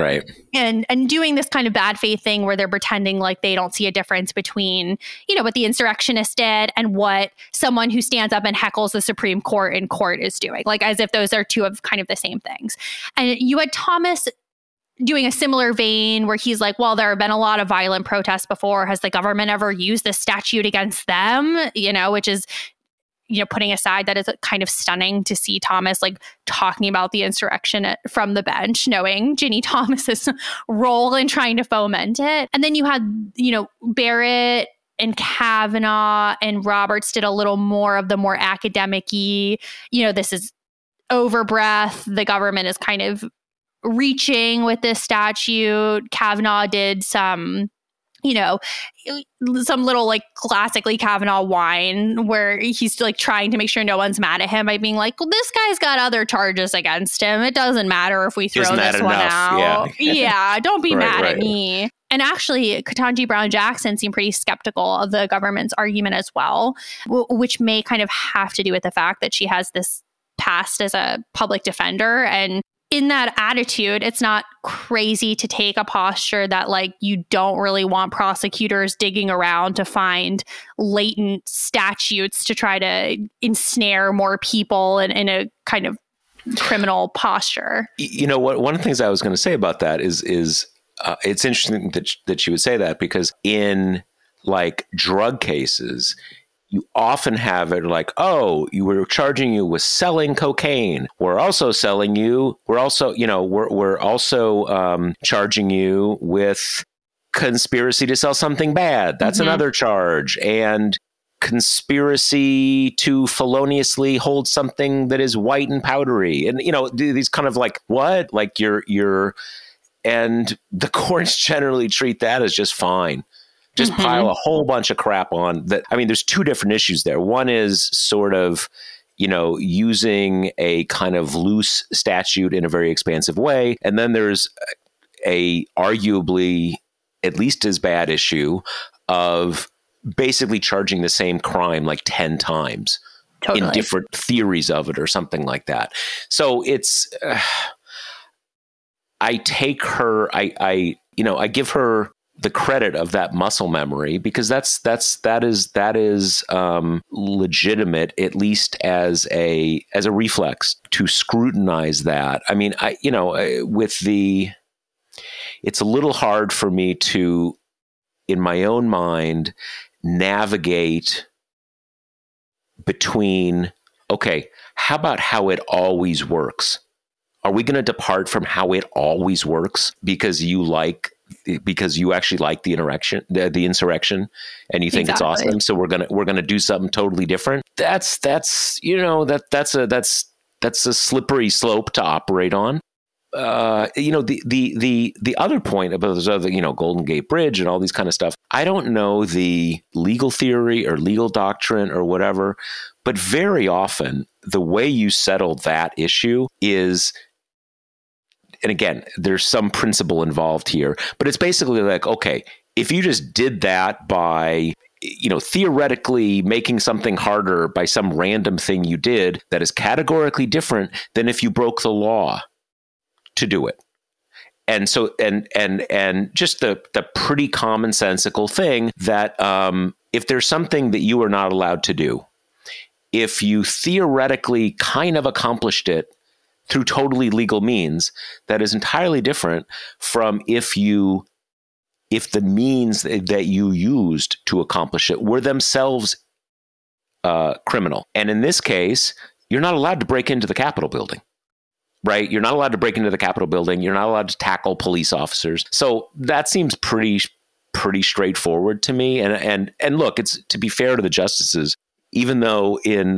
[SPEAKER 7] and doing this kind of bad faith thing where they're pretending like they don't see a difference between, you know, what the insurrectionists did and what someone who stands up and heckles the Supreme Court in court is doing, like as if those are two of kind of the same things. And you had Thomas doing a similar vein where he's like, well, there have been a lot of violent protests before. Has the government ever used this statute against them? You know, which is, you know, putting aside that, is kind of stunning to see Thomas like talking about the insurrection from the bench, knowing Ginny Thomas's role in trying to foment it. And then you had, you know, Barrett and Kavanaugh and Roberts did a little more of the more academic-y, you know, this is overbreath. The government is kind of reaching with this statute. Kavanaugh did some, you know, some little like classically Kavanaugh whine where he's like trying to make sure no one's mad at him by being like, well, this guy's got other charges against him. It doesn't matter if we throw this one out. Yeah, don't be mad at me. And actually, Ketanji Brown Jackson seemed pretty skeptical of the government's argument as well, which may kind of have to do with the fact that she has this past as a public defender. And in that attitude, it's not crazy to take a posture that like you don't really want prosecutors digging around to find latent statutes to try to ensnare more people in a kind of criminal posture.
[SPEAKER 8] You know what? One of the things I was going to say about that is it's interesting that she would say that, because in like drug cases, you often have it like, oh, we're charging you with selling cocaine. We're also charging you with conspiracy to sell something bad. That's another charge. And conspiracy to feloniously hold something that is white and powdery. And, you know, these kind of like, what? Like and the courts generally treat that as just fine. Just pile a whole bunch of crap on that. I mean, there's two different issues there. One is sort of, you know, using a kind of loose statute in a very expansive way. And then there's a arguably at least as bad issue of basically charging the same crime like 10 times in different theories of it or something like that. So it's, I take her, I give her the credit of that muscle memory, because that is legitimate, at least as a reflex to scrutinize that. I mean, it's a little hard for me to, in my own mind, navigate between, okay, how about how it always works? Are we going to depart from how it always works because you actually like the insurrection, and you think it's awesome, so we're gonna do something totally different? That's a slippery slope to operate on. The other point about this other, Golden Gate Bridge and all these kind of stuff, I don't know the legal theory or legal doctrine or whatever, but very often the way you settle that issue is, and again, there's some principle involved here, but it's basically like, okay, if you just did that by, theoretically making something harder by some random thing you did, that is categorically different than if you broke the law to do it. And so, and just the pretty commonsensical thing that if there's something that you are not allowed to do, if you theoretically kind of accomplished it through totally legal means, that is entirely different from if the means that you used to accomplish it were themselves criminal. And in this case, you're not allowed to break into the Capitol building, right? You're not allowed to break into the Capitol building. You're not allowed to tackle police officers. So that seems pretty straightforward to me. And look, it's, to be fair to the justices, even though in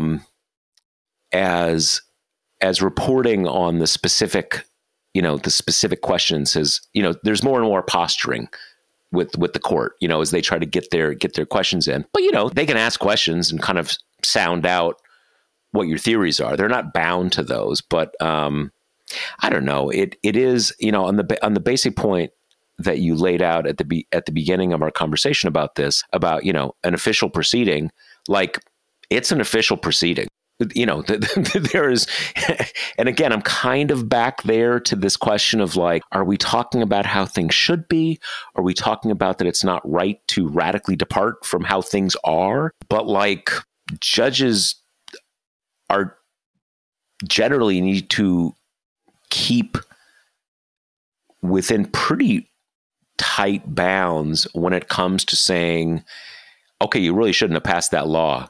[SPEAKER 8] as reporting on the specific questions has, there's more and more posturing with the court, as they try to get their questions in. But, they can ask questions and kind of sound out what your theories are. They're not bound to those. But I don't know. It is, on the basic point that you laid out at the beginning of our conversation about this, about, an official proceeding, like it's an official proceeding. There is, and again, I'm kind of back there to this question of like, are we talking about how things should be? Are we talking about that it's not right to radically depart from how things are? But like, judges are generally need to keep within pretty tight bounds when it comes to saying, okay, you really shouldn't have passed that law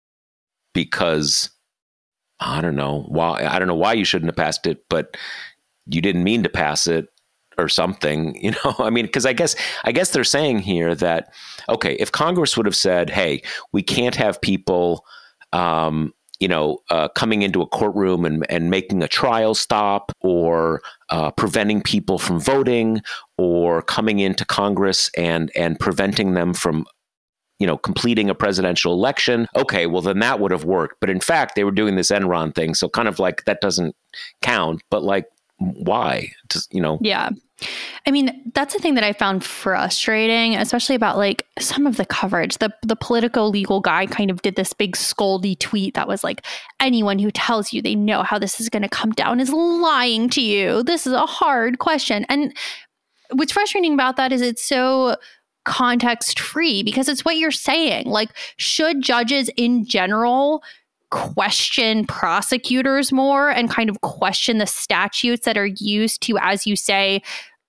[SPEAKER 8] because I don't know why you shouldn't have passed it, but you didn't mean to pass it or something, I mean, because I guess they're saying here that, okay, if Congress would have said, hey, we can't have people, coming into a courtroom and making a trial stop, or preventing people from voting, or coming into Congress and preventing them from completing a presidential election. Okay, well, then that would have worked. But in fact, they were doing this Enron thing. So kind of like that doesn't count. But like, why?
[SPEAKER 7] Yeah. I mean, that's the thing that I found frustrating, especially about like some of the coverage. The political legal guy kind of did this big scoldy tweet that was like, anyone who tells you they know how this is going to come down is lying to you. This is a hard question. And what's frustrating about that is it's so context free, because it's what you're saying. Like, should judges in general question prosecutors more and kind of question the statutes that are used to, as you say,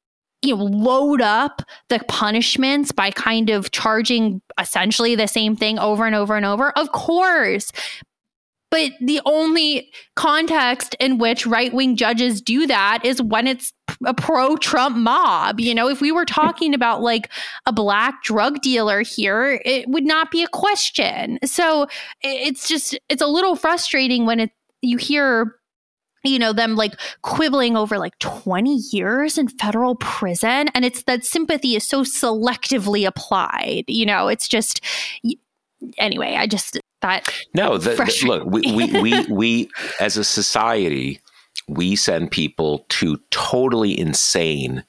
[SPEAKER 7] load up the punishments by kind of charging essentially the same thing over and over and over? Of course. But the only context in which right-wing judges do that is when it's a pro-Trump mob. If we were talking about like a black drug dealer here, it would not be a question. So it's a little frustrating when you hear, them like quibbling over like 20 years in federal prison. And it's that sympathy is so selectively applied. It's just, anyway, I just...
[SPEAKER 8] Look, we as a society, we send people to totally insane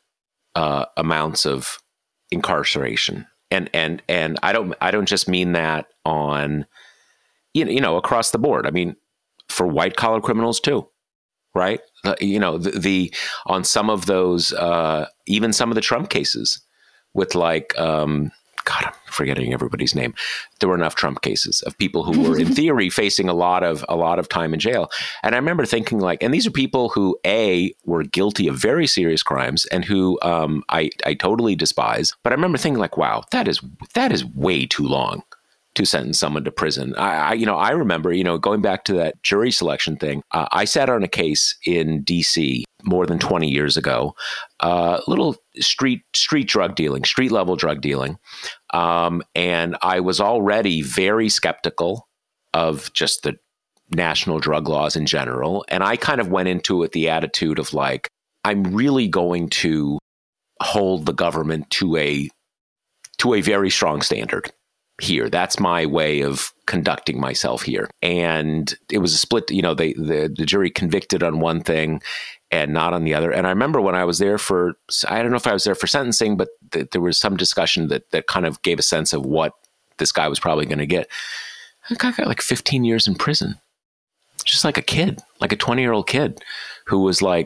[SPEAKER 8] amounts of incarceration, and I don't just mean that on across the board. I mean, for white collar criminals too, right? The on some of those, even some of the Trump cases with like. God, I'm forgetting everybody's name. There were enough Trump cases of people who were in theory facing a lot of time in jail. And I remember thinking like, and these are people who were guilty of very serious crimes and who I totally despise. But I remember thinking like, wow, that is way too long to sentence someone to prison. I remember, going back to that jury selection thing, I sat on a case in DC more than 20 years ago, little street drug dealing, street level drug dealing. And I was already very skeptical of just the national drug laws in general. And I kind of went into it with the attitude of like, I'm really going to hold the government to a very strong standard here. That's my way of conducting myself here. And it was a split, the jury convicted on one thing and not on the other. And I remember when I was there I don't know if I was there for sentencing, but there was some discussion that kind of gave a sense of what this guy was probably going to get. The guy got like 15 years in prison, just like a kid, like a 20-year-old kid who was like,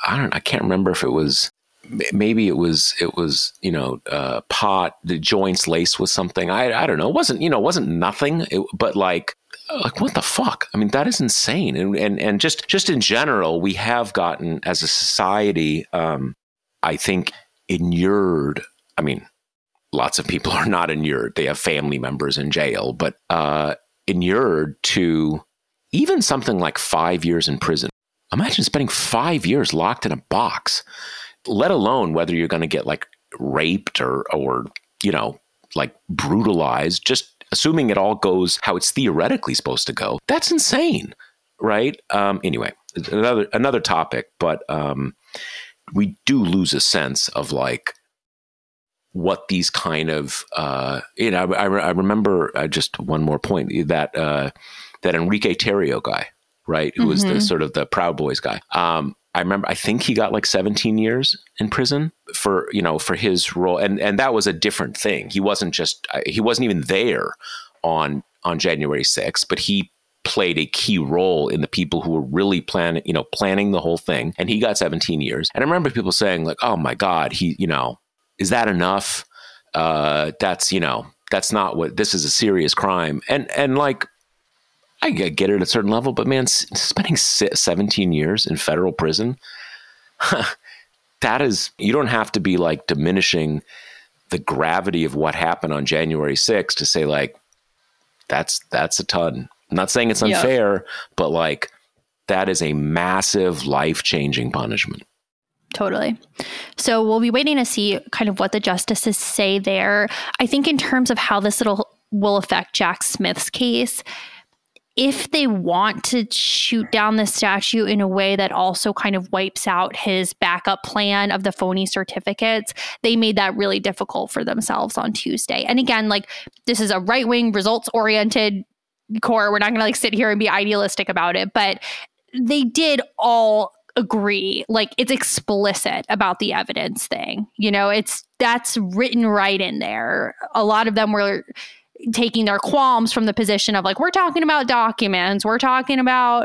[SPEAKER 8] I can't remember if it was, maybe it was, pot, the joints laced with something. I don't know. It wasn't nothing, but like what the fuck? I mean, that is insane. And just in general, we have gotten as a society, I think, inured. I mean, lots of people are not inured. They have family members in jail, but inured to even something like 5 years in prison. Imagine spending 5 years locked in a box, let alone whether you're going to get like raped or like brutalized, just assuming it all goes how it's theoretically supposed to go. That's insane, right? Anyway, another topic, but we do lose a sense of like what these kind of, I remember just one more point, that Enrique Tarrio guy, right? Who was the sort of the Proud Boys guy. I think he got like 17 years in prison for his role. And that was a different thing. He wasn't even there on January 6th, but he played a key role in the people who were really planning the whole thing. And he got 17 years. And I remember people saying like, oh my God, is that enough? That's not what, this is a serious crime. And like, I get it at a certain level, but man, spending 17 years in federal prison, that is, you don't have to be like diminishing the gravity of what happened on January 6th to say like, that's a ton. I'm not saying it's unfair, but like that is a massive life-changing punishment.
[SPEAKER 7] Totally. So we'll be waiting to see kind of what the justices say there. I think in terms of how this will affect Jack Smith's case, if they want to shoot down the statute in a way that also kind of wipes out his backup plan of the phony certificates, they made that really difficult for themselves on Tuesday. And again, like this is a right-wing, results-oriented court. We're not going to like sit here and be idealistic about it, but they did all agree, like it's explicit about the evidence thing. That's written right in there. A lot of them were taking their qualms from the position of like, we're talking about documents, we're talking about,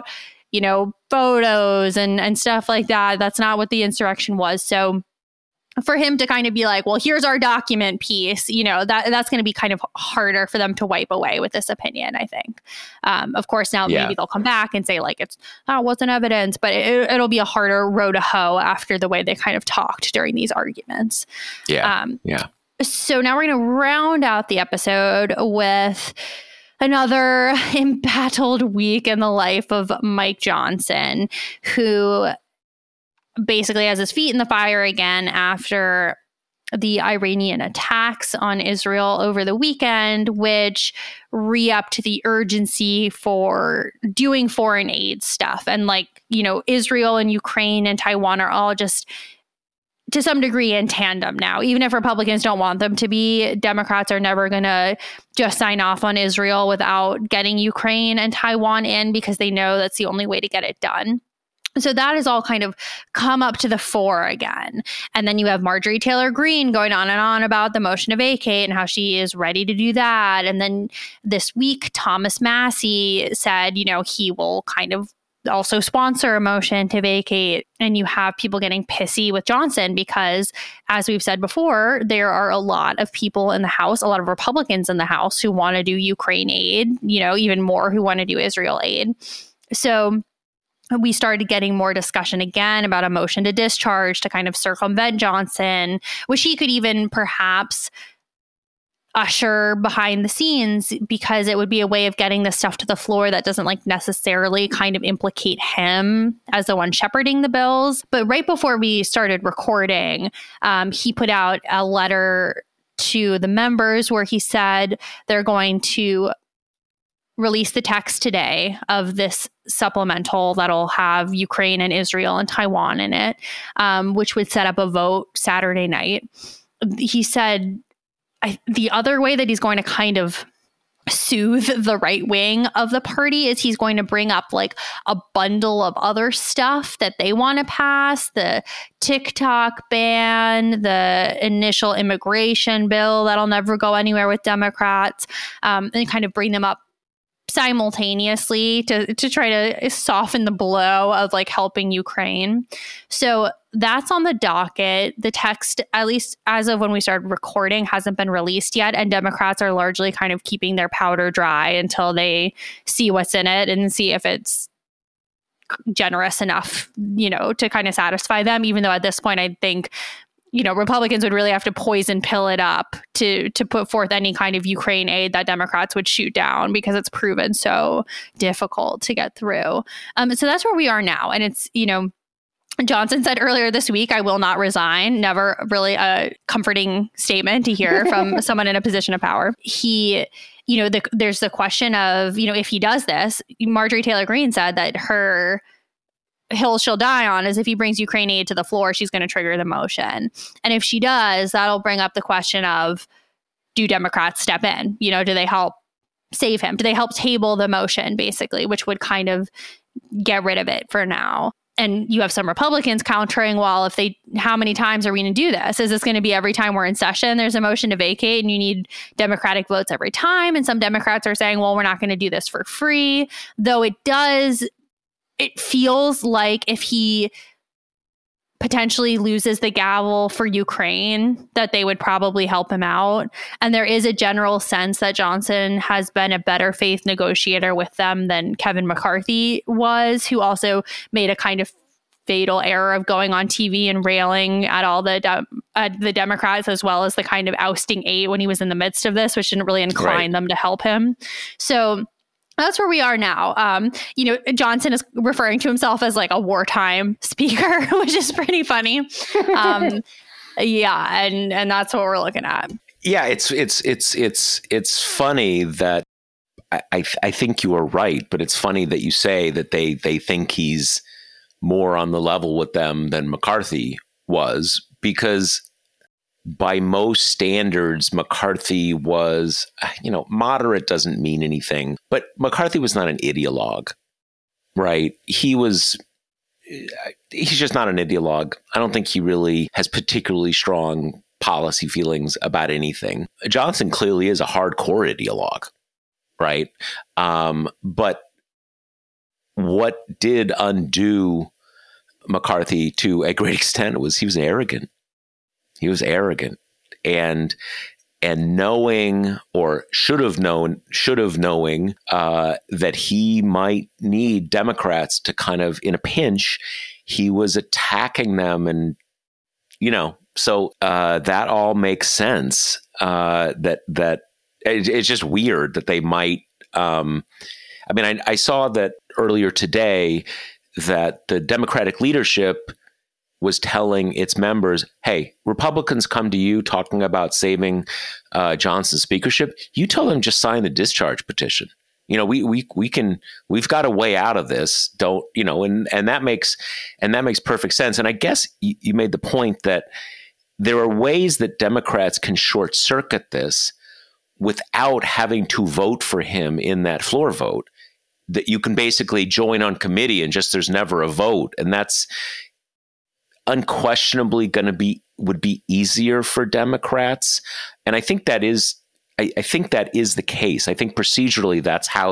[SPEAKER 7] photos and stuff like that. That's not what the insurrection was. So for him to kind of be like, well, here's our document piece, that's going to be kind of harder for them to wipe away with this opinion, I think. Of course, now maybe they'll come back and say like, wasn't evidence, but it'll be a harder row to hoe after the way they kind of talked during these arguments.
[SPEAKER 8] Yeah.
[SPEAKER 7] So now we're going to round out the episode with another embattled week in the life of Mike Johnson, who basically has his feet in the fire again after the Iranian attacks on Israel over the weekend, which re-upped the urgency for doing foreign aid stuff. And Israel and Ukraine and Taiwan are all just to some degree in tandem now. Even if Republicans don't want them to be, Democrats are never going to just sign off on Israel without getting Ukraine and Taiwan in, because they know that's the only way to get it done. So that has all kind of come up to the fore again. And then you have Marjorie Taylor Greene going on and on about the motion to vacate and how she is ready to do that. And then this week, Thomas Massie said, he will kind of also sponsor a motion to vacate. And you have people getting pissy with Johnson because, as we've said before, there are a lot of people in the House, a lot of Republicans in the House who want to do Ukraine aid, even more who want to do Israel aid. So we started getting more discussion again about a motion to discharge to kind of circumvent Johnson, which he could even perhaps usher behind the scenes, because it would be a way of getting this stuff to the floor that doesn't necessarily kind of implicate him as the one shepherding the bills. But right before we started recording, he put out a letter to the members where he said they're going to release the text today of this supplemental that'll have Ukraine and Israel and Taiwan in it, which would set up a vote Saturday night. He said the other way that he's going to kind of soothe the right wing of the party is he's going to bring up a bundle of other stuff that they want to pass, the TikTok ban, the initial immigration bill that'll never go anywhere with Democrats, and kind of bring them up simultaneously to try to soften the blow of like helping Ukraine. So that's on the docket. The text, at least as of when we started recording, hasn't been released yet. And Democrats are largely kind of keeping their powder dry until they see what's in it and see if it's generous enough, to kind of satisfy them. Even though at this point, I think, Republicans would really have to poison pill it up to put forth any kind of Ukraine aid that Democrats would shoot down, because it's proven so difficult to get through. So that's where we are now. And it's, Johnson said earlier this week, I will not resign. Never really a comforting statement to hear from someone in a position of power. He, there's the question of, if he does this, Marjorie Taylor Greene said that her hill she'll die on is if he brings Ukraine aid to the floor, she's going to trigger the motion. And if she does, that'll bring up the question of, do Democrats step in? Do they help save him? Do they help table the motion, basically, which would kind of get rid of it for now? And you have some Republicans countering, well, how many times are we going to do this? Is this going to be every time we're in session, there's a motion to vacate and you need Democratic votes every time? And some Democrats are saying, well, we're not going to do this for free. Though it feels like if he potentially loses the gavel for Ukraine, that they would probably help him out. And there is a general sense that Johnson has been a better faith negotiator with them than Kevin McCarthy was, who also made a kind of fatal error of going on TV and railing at all the Democrats, as well as the kind of ousting 8 when he was in the midst of this, which didn't really incline them to help him. So that's where we are now. Johnson is referring to himself as like a wartime speaker, which is pretty funny. And that's what we're looking at.
[SPEAKER 8] Yeah, it's funny that I think you are right, but it's funny that you say that they think he's more on the level with them than McCarthy was, because by most standards, McCarthy was, moderate doesn't mean anything, but McCarthy was not an ideologue, right? He's just not an ideologue. I don't think he really has particularly strong policy feelings about anything. Johnson clearly is a hardcore ideologue, right? But what did undo McCarthy to a great extent was he was arrogant. He was arrogant, and knowing, or should have knowing that he might need Democrats to kind of, in a pinch, he was attacking them, and so that all makes sense. That it's just weird that they might. I saw that earlier today that the Democratic leadership was telling its members, hey, Republicans come to you talking about saving Johnson's speakership. You tell them just sign the discharge petition. We've got a way out of this. Don't, and that makes perfect sense. And I guess you made the point that there are ways that Democrats can short circuit this without having to vote for him in that floor vote, that you can basically join on committee and just, there's never a vote. And that's unquestionably would be easier for Democrats. And I think that is the case. I think procedurally that's how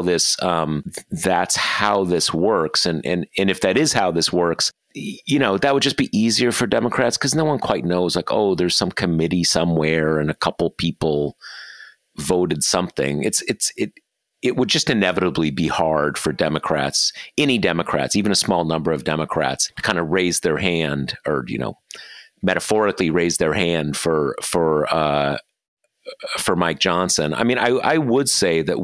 [SPEAKER 8] this works. And if that is how this works, that would just be easier for Democrats, because no one quite knows, like, oh, there's some committee somewhere and a couple people voted something. It would just inevitably be hard for Democrats, any Democrats, even a small number of Democrats, to kind of raise their hand, or, metaphorically raise their hand for Mike Johnson. I mean, I would say that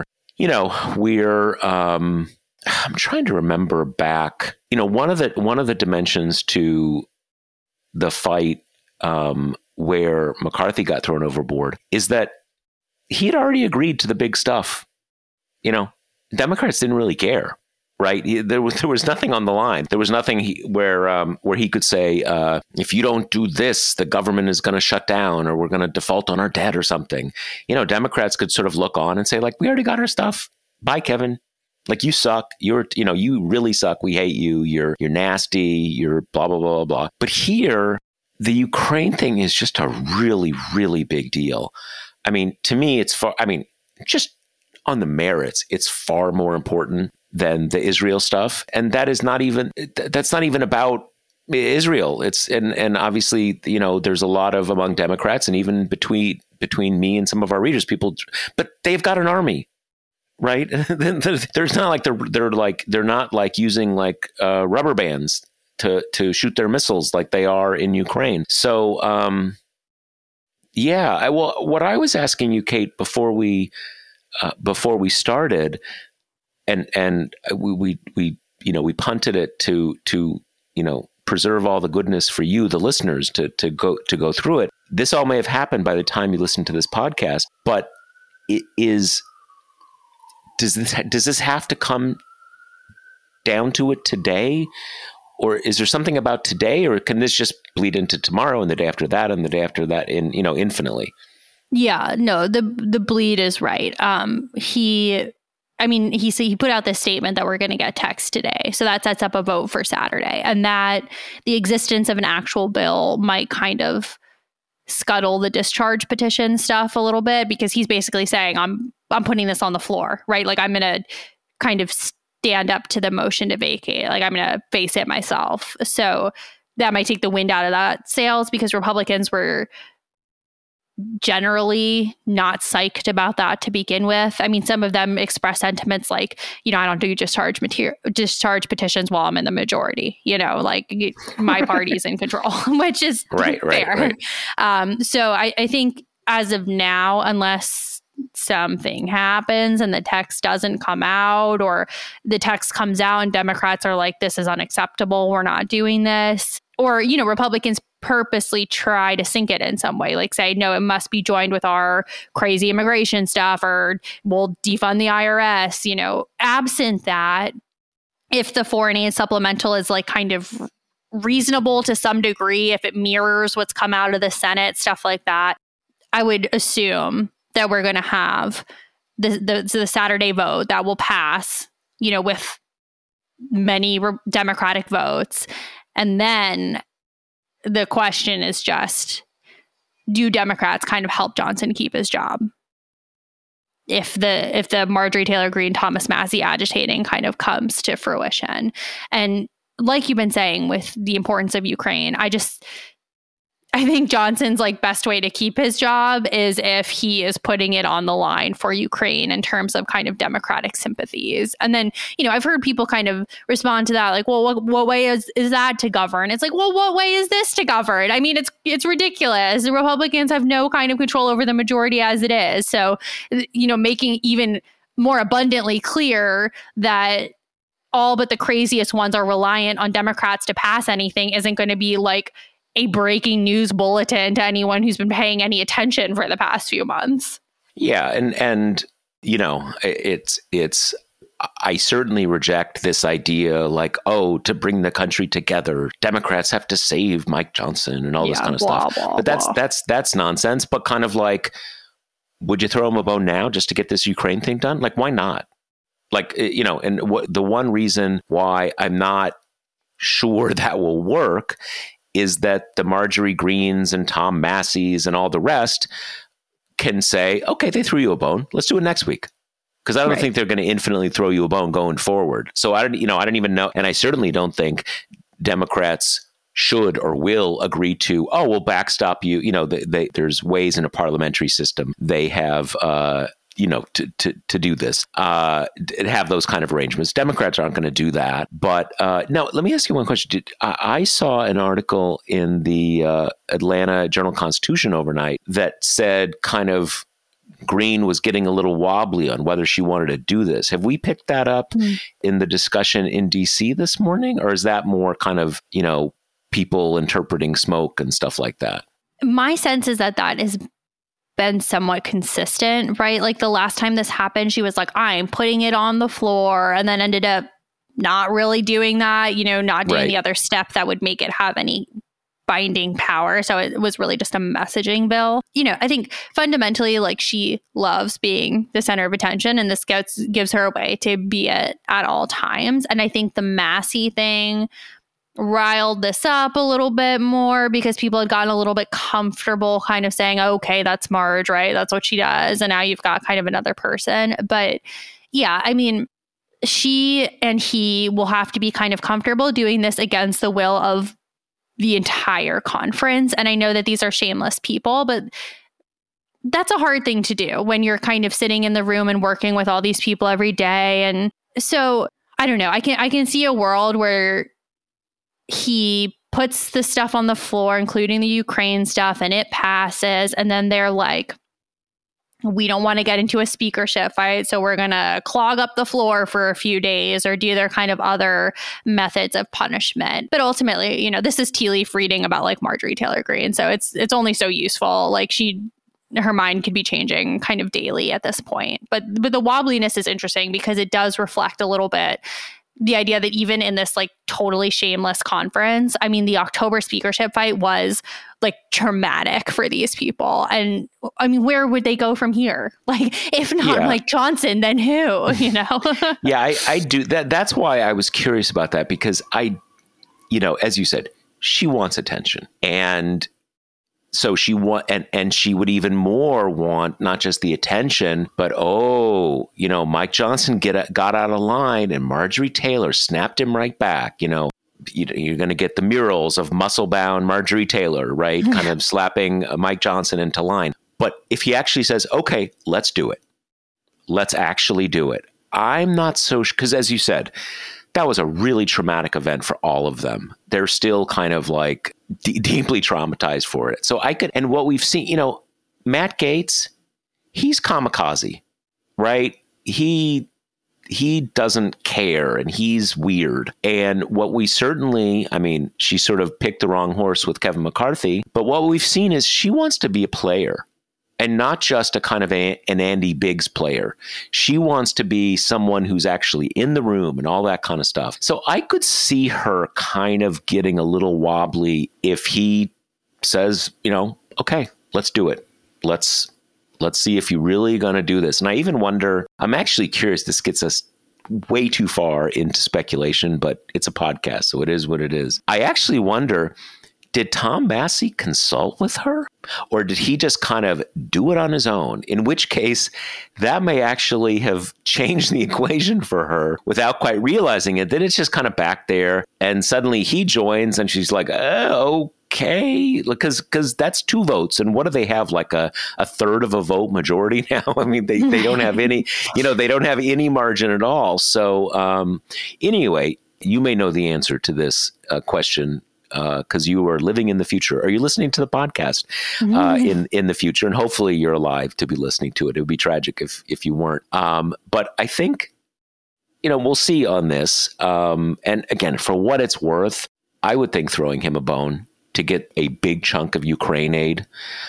[SPEAKER 8] I'm trying to remember back, one of the dimensions to the fight where McCarthy got thrown overboard is that he had already agreed to the big stuff. Democrats didn't really care, right? There was nothing on the line. There was nothing where he could say, if you don't do this, the government is going to shut down, or we're going to default on our debt or something. Democrats could sort of look on and say, like, we already got our stuff. Bye, Kevin. Like, you suck. You really suck. We hate you. You're nasty. You're blah, blah, blah, blah. But here, the Ukraine thing is just a really, really big deal. I mean, to me, just on the merits, it's far more important than the Israel stuff. And that's not even about Israel. And obviously, there's a lot of among Democrats and even between me and some of our readers, people, but they've got an army, right? There's not like they're not like using like rubber bands to shoot their missiles like they are in Ukraine. So, what I was asking you, Kate, before we started, and we punted it to preserve all the goodness for you, the listeners, to go through it. This all may have happened by the time you listen to this podcast, but does this have to come down to it today? Or is there something about today, or can this just bleed into tomorrow and the day after that and the day after that infinitely?
[SPEAKER 7] Yeah, no, the bleed is right. He put out this statement that we're going to get text today. So that sets up a vote for Saturday, and that the existence of an actual bill might kind of scuttle the discharge petition stuff a little bit, because he's basically saying, I'm putting this on the floor, right? Like, I'm going to kind of stand up to the motion to vacate. Like, I'm going to face it myself. So that might take the wind out of that sails, because Republicans were generally not psyched about that to begin with. I mean, some of them express sentiments like, I don't do discharge petitions while I'm in the majority, like my party's in control, which is fair. Right. So I think as of now, unless something happens and the text doesn't come out, or the text comes out and Democrats are like, this is unacceptable, we're not doing this, or, Republicans purposely try to sink it in some way, like say, no, it must be joined with our crazy immigration stuff, or we'll defund the IRS, absent that, if the foreign aid supplemental is like kind of reasonable to some degree, if it mirrors what's come out of the Senate, stuff like that, I would assume that we're going to have the Saturday vote that will pass, with many Democratic votes. And then the question is just, do Democrats kind of help Johnson keep his job? If the Marjorie Taylor Greene, Thomas Massie agitating kind of comes to fruition. And like you've been saying with the importance of Ukraine, I think Johnson's like best way to keep his job is if he is putting it on the line for Ukraine in terms of kind of Democratic sympathies. And then, I've heard people kind of respond to that like, well, what way is that to govern? It's like, well, what way is this to govern? I mean, it's ridiculous. The Republicans have no kind of control over the majority as it is. So, making even more abundantly clear that all but the craziest ones are reliant on Democrats to pass anything isn't going to be like a breaking news bulletin to anyone who's been paying any attention for the past few months.
[SPEAKER 8] Yeah. And it's, I certainly reject this idea like, to bring the country together, Democrats have to save Mike Johnson and all this kind of stuff. But that's nonsense. But kind of like, would you throw him a bone now just to get this Ukraine thing done? Like, why not? Like, and the one reason why I'm not sure that will work is that the Marjorie Greenes and Tom Massies and all the rest can say, okay, they threw you a bone, let's do it next week. Because I don't think they're going to infinitely throw you a bone going forward. So I don't even know. And I certainly don't think Democrats should or will agree to, we'll backstop you. There's ways in a parliamentary system they have, to do this, have those kind of arrangements. Democrats aren't going to do that. But now, let me ask you one question. I saw an article in the Atlanta Journal-Constitution overnight that said kind of Greene was getting a little wobbly on whether she wanted to do this. Have we picked that up in the discussion in D.C. this morning? Or is that more kind of, people interpreting smoke and stuff like that?
[SPEAKER 7] My sense is that is been somewhat consistent, right? Like the last time this happened, she was like, I'm putting it on the floor, and then ended up not really doing that, not doing the other step that would make it have any binding power. So it was really just a messaging bill. I think fundamentally, like, she loves being the center of attention, and this gives her a way to be it at all times. And I think the Massie thing riled this up a little bit more because people had gotten a little bit comfortable kind of saying, okay, that's Marge, right? That's what she does. And now you've got kind of another person. But yeah, I mean, she and he will have to be kind of comfortable doing this against the will of the entire conference. And I know that these are shameless people, but that's a hard thing to do when you're kind of sitting in the room and working with all these people every day. And so I don't know. I can see a world where he puts the stuff on the floor, including the Ukraine stuff, and it passes. And then they're like, we don't want to get into a speakership fight, so we're going to clog up the floor for a few days or do their kind of other methods of punishment. But ultimately, you know, this is tea leaf reading about like Marjorie Taylor Greene. So it's only so useful. Like her mind could be changing kind of daily at this point. But the wobbliness is interesting because it does reflect a little bit the idea that even in this like totally shameless conference, I mean, the October speakership fight was like traumatic for these people. And I mean, where would they go from here? Like, if not Mike Johnson, then who, you know?
[SPEAKER 8] Yeah, I do that. That's why I was curious about that, because as you said, she wants attention. And so she and she would even more want not just the attention, but Mike Johnson got out of line and Marjorie Taylor snapped him right back. You're going to get the murals of muscle-bound Marjorie Taylor, right? Kind of slapping Mike Johnson into line. But if he actually says, okay, let's do it. Let's actually do it. I'm not so, because as you said, that was a really traumatic event for all of them. They're still kind of like deeply traumatized for it. So and what we've seen, Matt Gaetz, he's kamikaze, right? He doesn't care and he's weird. And what we certainly, she sort of picked the wrong horse with Kevin McCarthy, but what we've seen is she wants to be a player. And not just a kind of an Andy Biggs player. She wants to be someone who's actually in the room and all that kind of stuff. So I could see her kind of getting a little wobbly if he says, okay, let's do it. Let's see if you're really going to do this. And I even wonder, I'm actually curious, this gets us way too far into speculation, but it's a podcast, so it is what it is. I actually wonder, did Tom Massey consult with her, or did he just kind of do it on his own? In which case, that may actually have changed the equation for her without quite realizing it. Then it's just kind of back there, and suddenly he joins, and she's like, okay, because that's 2 votes. And what do they have, like a third of a vote majority now? They don't have any, they don't have any margin at all. So anyway, you may know the answer to this question, because you are living in the future. Are you listening to the podcast in the future? And hopefully you're alive to be listening to it. It would be tragic if you weren't. But I think, we'll see on this. And again, for what it's worth, I would think throwing him a bone to get a big chunk of Ukraine aid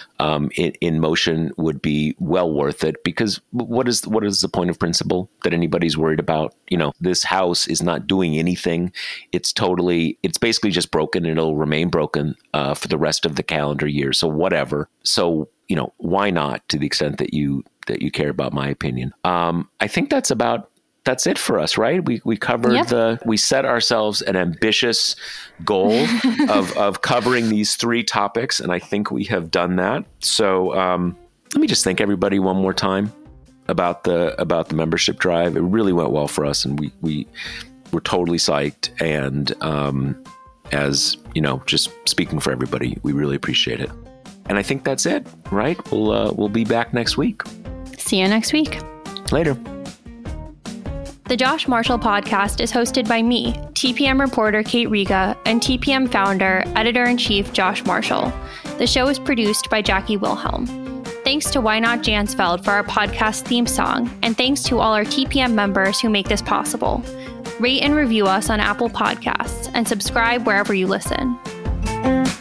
[SPEAKER 8] in motion would be well worth it, because what is the point of principle that anybody's worried about? This house is not doing anything. It's basically just broken, and it'll remain broken for the rest of the calendar year. So whatever. So, why not, to the extent that you care about my opinion? I think that's it for us, right? We covered we set ourselves an ambitious goal of covering these 3 topics, and I think we have done that. So let me just thank everybody one more time about the membership drive. It really went well for us, and we were totally psyched. And as just speaking for everybody, we really appreciate it. And I think that's it, right? We'll be back next week.
[SPEAKER 7] See you next week.
[SPEAKER 8] Later.
[SPEAKER 7] The Josh Marshall podcast is hosted by me, TPM reporter Kate Riga, and TPM founder, editor-in-chief Josh Marshall. The show is produced by Jackie Wilhelm. Thanks to Why Not Jansfeld for our podcast theme song, and thanks to all our TPM members who make this possible. Rate and review us on Apple Podcasts, and subscribe wherever you listen.